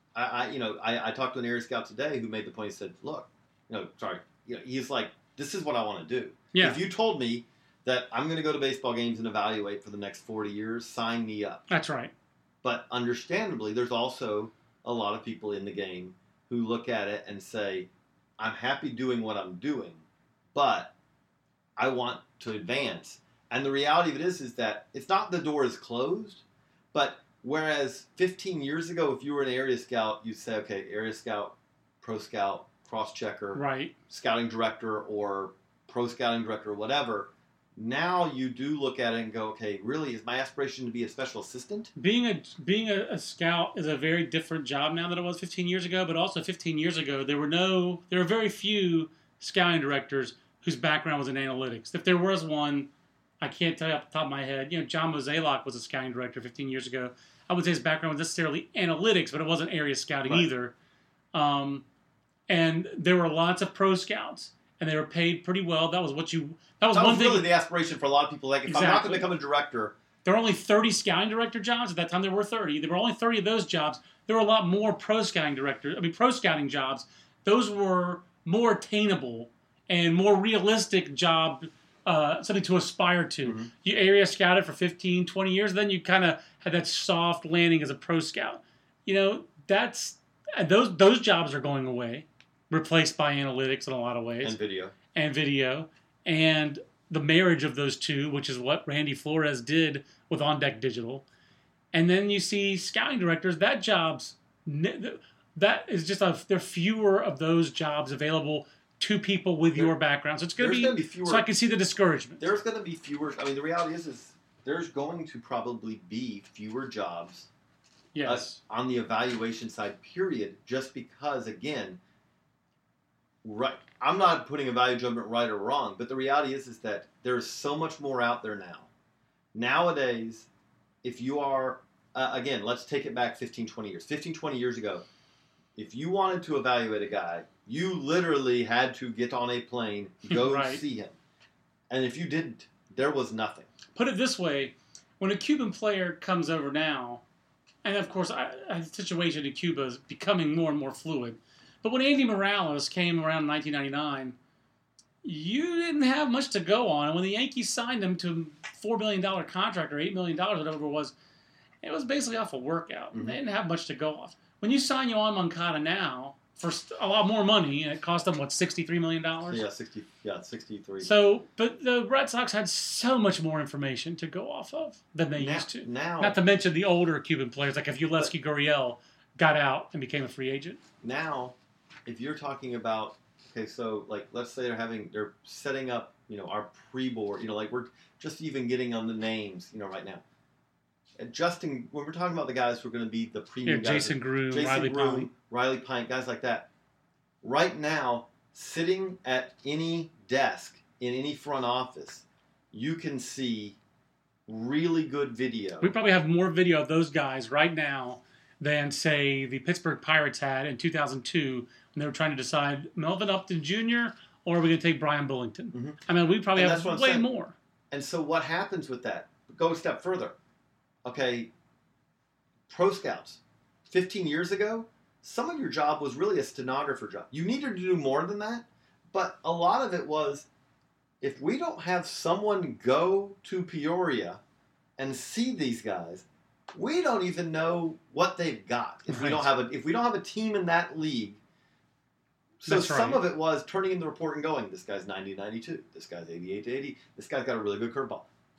I talked to an area scout today who made the point. He said, look, he's like, this is what I want to do. Yeah. If you told me that I'm going to go to baseball games and evaluate for the next 40 years, sign me up. That's right. But understandably, there's also a lot of people in the game who look at it and say, I'm happy doing what I'm doing, but I want to advance. And the reality of it is that it's not the door is closed, but whereas 15 years ago, if you were an area scout, you'd say, okay, area scout, pro scout, cross-checker, right, scouting director, or pro scouting director, or whatever. Now you do look at it and go, okay, really, is my aspiration to be a special assistant? Being a scout is a very different job now than it was 15 years ago, but also 15 years ago, there were very few scouting directors whose background was in analytics. If there was one, I can't tell you off the top of my head. John Mozeliak was a scouting director 15 years ago. I would say his background was necessarily analytics, but it wasn't area scouting either. And there were lots of pro scouts, and they were paid pretty well. That was one thing. Really the aspiration for a lot of people. Like, if I'm not going to become a director, there were only 30 scouting director jobs at that time. There were 30. There were only 30 of those jobs. There were a lot more pro scouting jobs. Those were more attainable and more realistic job something to aspire to. Mhm. You area scouted for 15, 20 years, then you kind of had that soft landing as a pro scout. That's those jobs are going away, replaced by analytics in a lot of ways. And video. And the marriage of those two, which is what Randy Flores did with On Deck Digital. And then you see scouting directors, that is just there are fewer of those jobs available to people with your background. So it's going to be fewer. So I can see the discouragement. There's going to be fewer. I mean, the reality is there's going to probably be fewer jobs. Yes. On the evaluation side, period. Just because, again, right. I'm not putting a value judgment right or wrong, but the reality is that there's so much more out there now. Nowadays, if you are, again, let's take it back 15, 20 years. 15, 20 years ago, if you wanted to evaluate a guy, you literally had to get on a plane, go see him. And if you didn't, there was nothing. Put it this way, when a Cuban player comes over now, and of course, the situation in Cuba is becoming more and more fluid, but when Andy Morales came around in 1999, you didn't have much to go on. And when the Yankees signed him to a $4 million contract or $8 million, whatever it was basically off a workout. Mm-hmm. They didn't have much to go off. When you sign Yoan Moncada now for a lot more money, and it cost them, $63 million? Yeah, 63. So, but the Red Sox had so much more information to go off of than they used to. Now, not to mention the older Cuban players, like if Yulesky Gurriel got out and became a free agent. Now, if you're talking about, okay, so like let's say they're setting up, our pre-board, like we're just even getting on the names, right now. Adjusting when we're talking about the guys who are going to be the premium guys, Jason Groom, Riley Pint, guys like that. Right now, sitting at any desk in any front office, you can see really good video. We probably have more video of those guys right now than, say, the Pittsburgh Pirates had in 2002 when they were trying to decide Melvin Upton Jr. or are we going to take Brian Bullington? Mm-hmm. I mean, we probably have way more. And so what happens with that? Go a step further. Okay, pro scouts, 15 years ago, some of your job was really a stenographer job. You needed to do more than that, but a lot of it was, if we don't have someone go to Peoria and see these guys, we don't even know what they've got. If we don't have a team in that league. So some of it was turning in the report and going, this guy's 90-92, this guy's 88-80, this guy's got a really good curveball.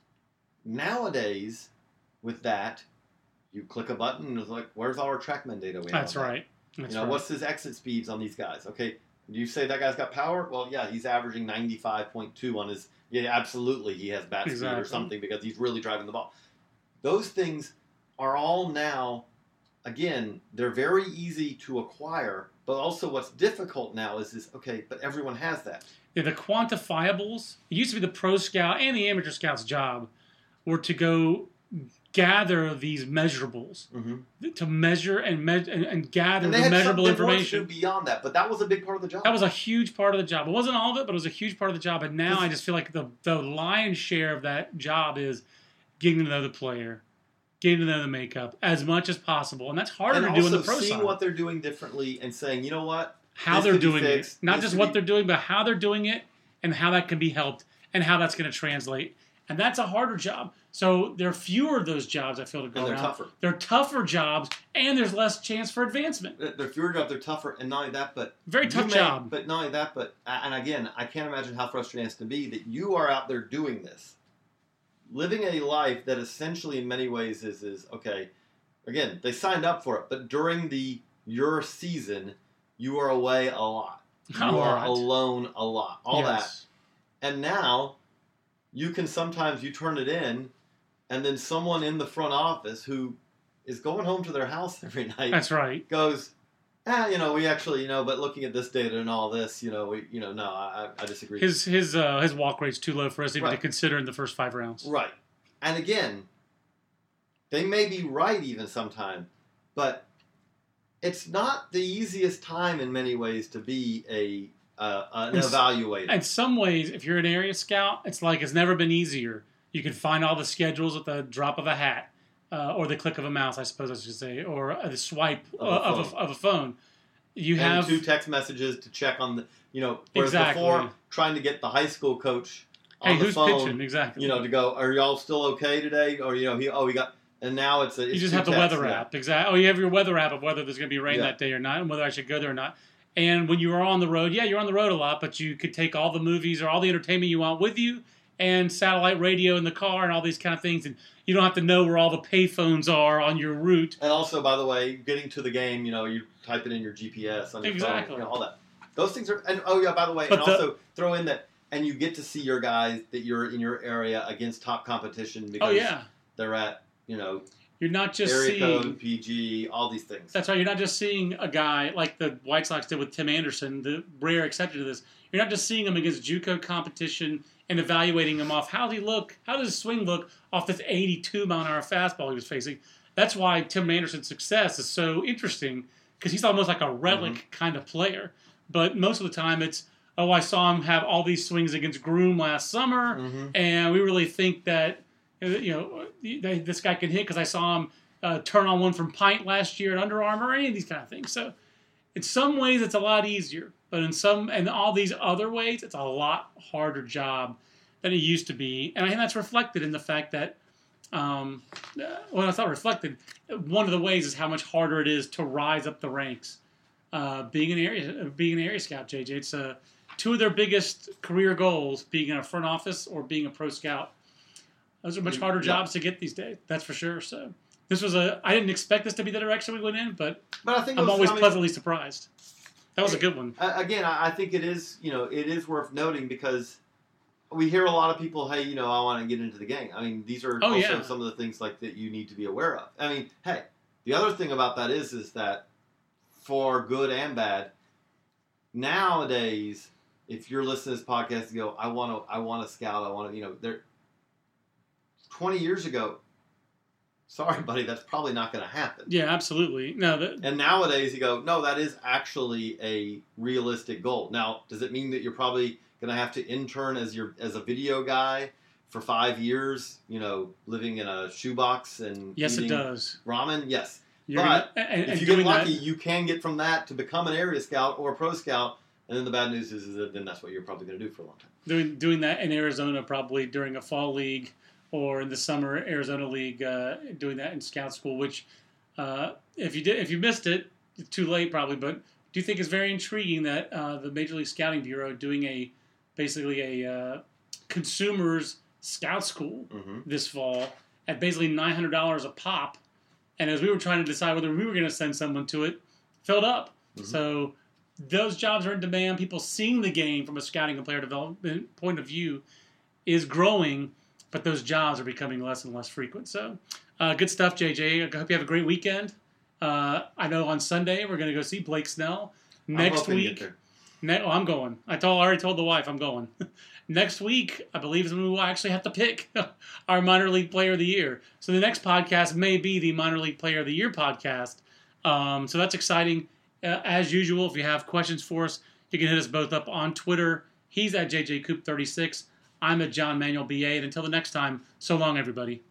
Nowadays, with that, you click a button and it's like, where's all our TrackMan data? That's right. What's his exit speeds on these guys? Okay, do you say that guy's got power? Well, yeah, he's averaging 95.2 on his. Yeah, absolutely, he has bat speed or something because he's really driving the ball. Those things are all now, again, they're very easy to acquire, but also what's difficult now is okay, but everyone has that. Yeah, the quantifiables. It used to be the pro scout and the amateur scout's job were to go gather these measurables, to measure and gather the measurable information. And beyond that, but that was a big part of the job. That was a huge part of the job. It wasn't all of it, but it was a huge part of the job. And now I just feel like the lion's share of that job is getting to know the player, getting to know the makeup as much as possible. And that's harder to do in the pro side. Seeing what they're doing differently and saying, you know what? How they're doing it. Not just what they're doing, but how they're doing it and how that can be helped and how that's going to translate. And that's a harder job. So there are fewer of those jobs, I feel, to go around. And they're tougher. They're tougher jobs, and there's less chance for advancement. They're fewer jobs, they're tougher, and not only that, but... Very tough job. But not only that, but... And again, I can't imagine how frustrating it has to be that you are out there doing this. Living a life that essentially, in many ways, is okay, again, they signed up for it, but during your season, you are away a lot. You are alone a lot. All that. And now... you can sometimes, you turn it in, and then someone in the front office who is going home to their house every night. That's right. Goes, we actually, but looking at this data and all this, no, I disagree. His walk rate's too low for us even to consider in the first 5 rounds. Right. And again, they may be right even sometime, but it's not the easiest time in many ways to be an evaluator. In some ways, if you're an area scout, it's like it's never been easier. You can find all the schedules at the drop of a hat, or the click of a mouse, I suppose I should say, or the swipe of a phone. You have 2 text messages to check on the, whereas before, trying to get the high school coach Hey, on the who's phone, pitching? Exactly. you know, to go, are y'all still okay today? Or, you know, he got, and now it's you just two have the texts, weather yeah. app. Exactly. Oh, you have your weather app of whether there's going to be rain Yeah. that day or not, and whether I should go there or not. And when you are on the road, yeah, you're on the road a lot, but you could take all the movies or all the entertainment you want with you, and satellite radio in the car and all these kind of things, and you don't have to know where all the payphones are on your route. And also, by the way, getting to the game, you know, you type it in your GPS on your Exactly. phone, you know, all that. Those things are, and oh yeah, by the way, But and also throw in that, and you get to see your guys that you're in your area against top competition because Oh yeah, they're at, you know, you're not just area seeing. code, PG, all these things. That's right. You're not just seeing a guy like the White Sox did with Tim Anderson, the rare exception to this. You're not just seeing him against JUCO competition and evaluating him off how does he look, how does his swing look off this 82-mile-an-hour fastball he was facing. That's why Tim Anderson's success is so interesting because he's almost like a relic kind of player. But most of the time it's, oh, I saw him have all these swings against Groom last summer, and we really think that, you know, this guy can hit because I saw him turn on one from Pint last year at Under Armour, any of these kind of things. So in some ways it's a lot easier, but in some and all these other ways it's a lot harder job than it used to be. And I think that's reflected in the fact that, well, it's not reflected. One of the ways is how much harder it is to rise up the ranks. Being an area scout, JJ, it's two of their biggest career goals: being in a front office or being a pro scout. Those are much harder jobs to get these days. That's for sure. So this was I didn't expect this to be the direction we went in, but I think I'm always pleasantly surprised. That was a good one. Again, I think it is, you know, it is worth noting because we hear a lot of people, hey, you know, I want to get into the game. I mean, these are also some of the things like that you need to be aware of. I mean, hey, the other thing about that is that for good and bad, nowadays, if you're listening to this podcast and go, I want to scout, you know, there. 20 years ago, sorry, buddy, that's probably not going to happen. Yeah, absolutely. No, and nowadays you go, no, that is actually a realistic goal. Now, does it mean that you're probably going to have to intern as a video guy for 5 years? You know, living in a shoebox and yes, eating it does ramen. Yes, but if you get lucky, you can get from that to become an area scout or a pro scout. And then the bad news is that then that's what you're probably going to do for a long time. Doing that in Arizona, probably during a fall league. Or in the summer Arizona League, doing that in scout school. Which, if you missed it, it's too late probably. But do you think it's very intriguing that the Major League Scouting Bureau doing basically a consumers scout school this fall at basically $900 a pop, and as we were trying to decide whether we were going to send someone to it, filled up. So those jobs are in demand. People seeing the game from a scouting and player development point of view is growing. But those jobs are becoming less and less frequent. So, good stuff, JJ. I hope you have a great weekend. I know on Sunday we're going to go see Blake Snell. Next week, I'm going. I already told the wife I'm going. Next week, I believe, is when we will actually have to pick our minor league player of the year. So the next podcast may be the minor league player of the year podcast. So that's exciting. As usual, if you have questions for us, you can hit us both up on Twitter. He's at JJCoop36. I'm at John Manuel BA. And until the next time, so long, everybody.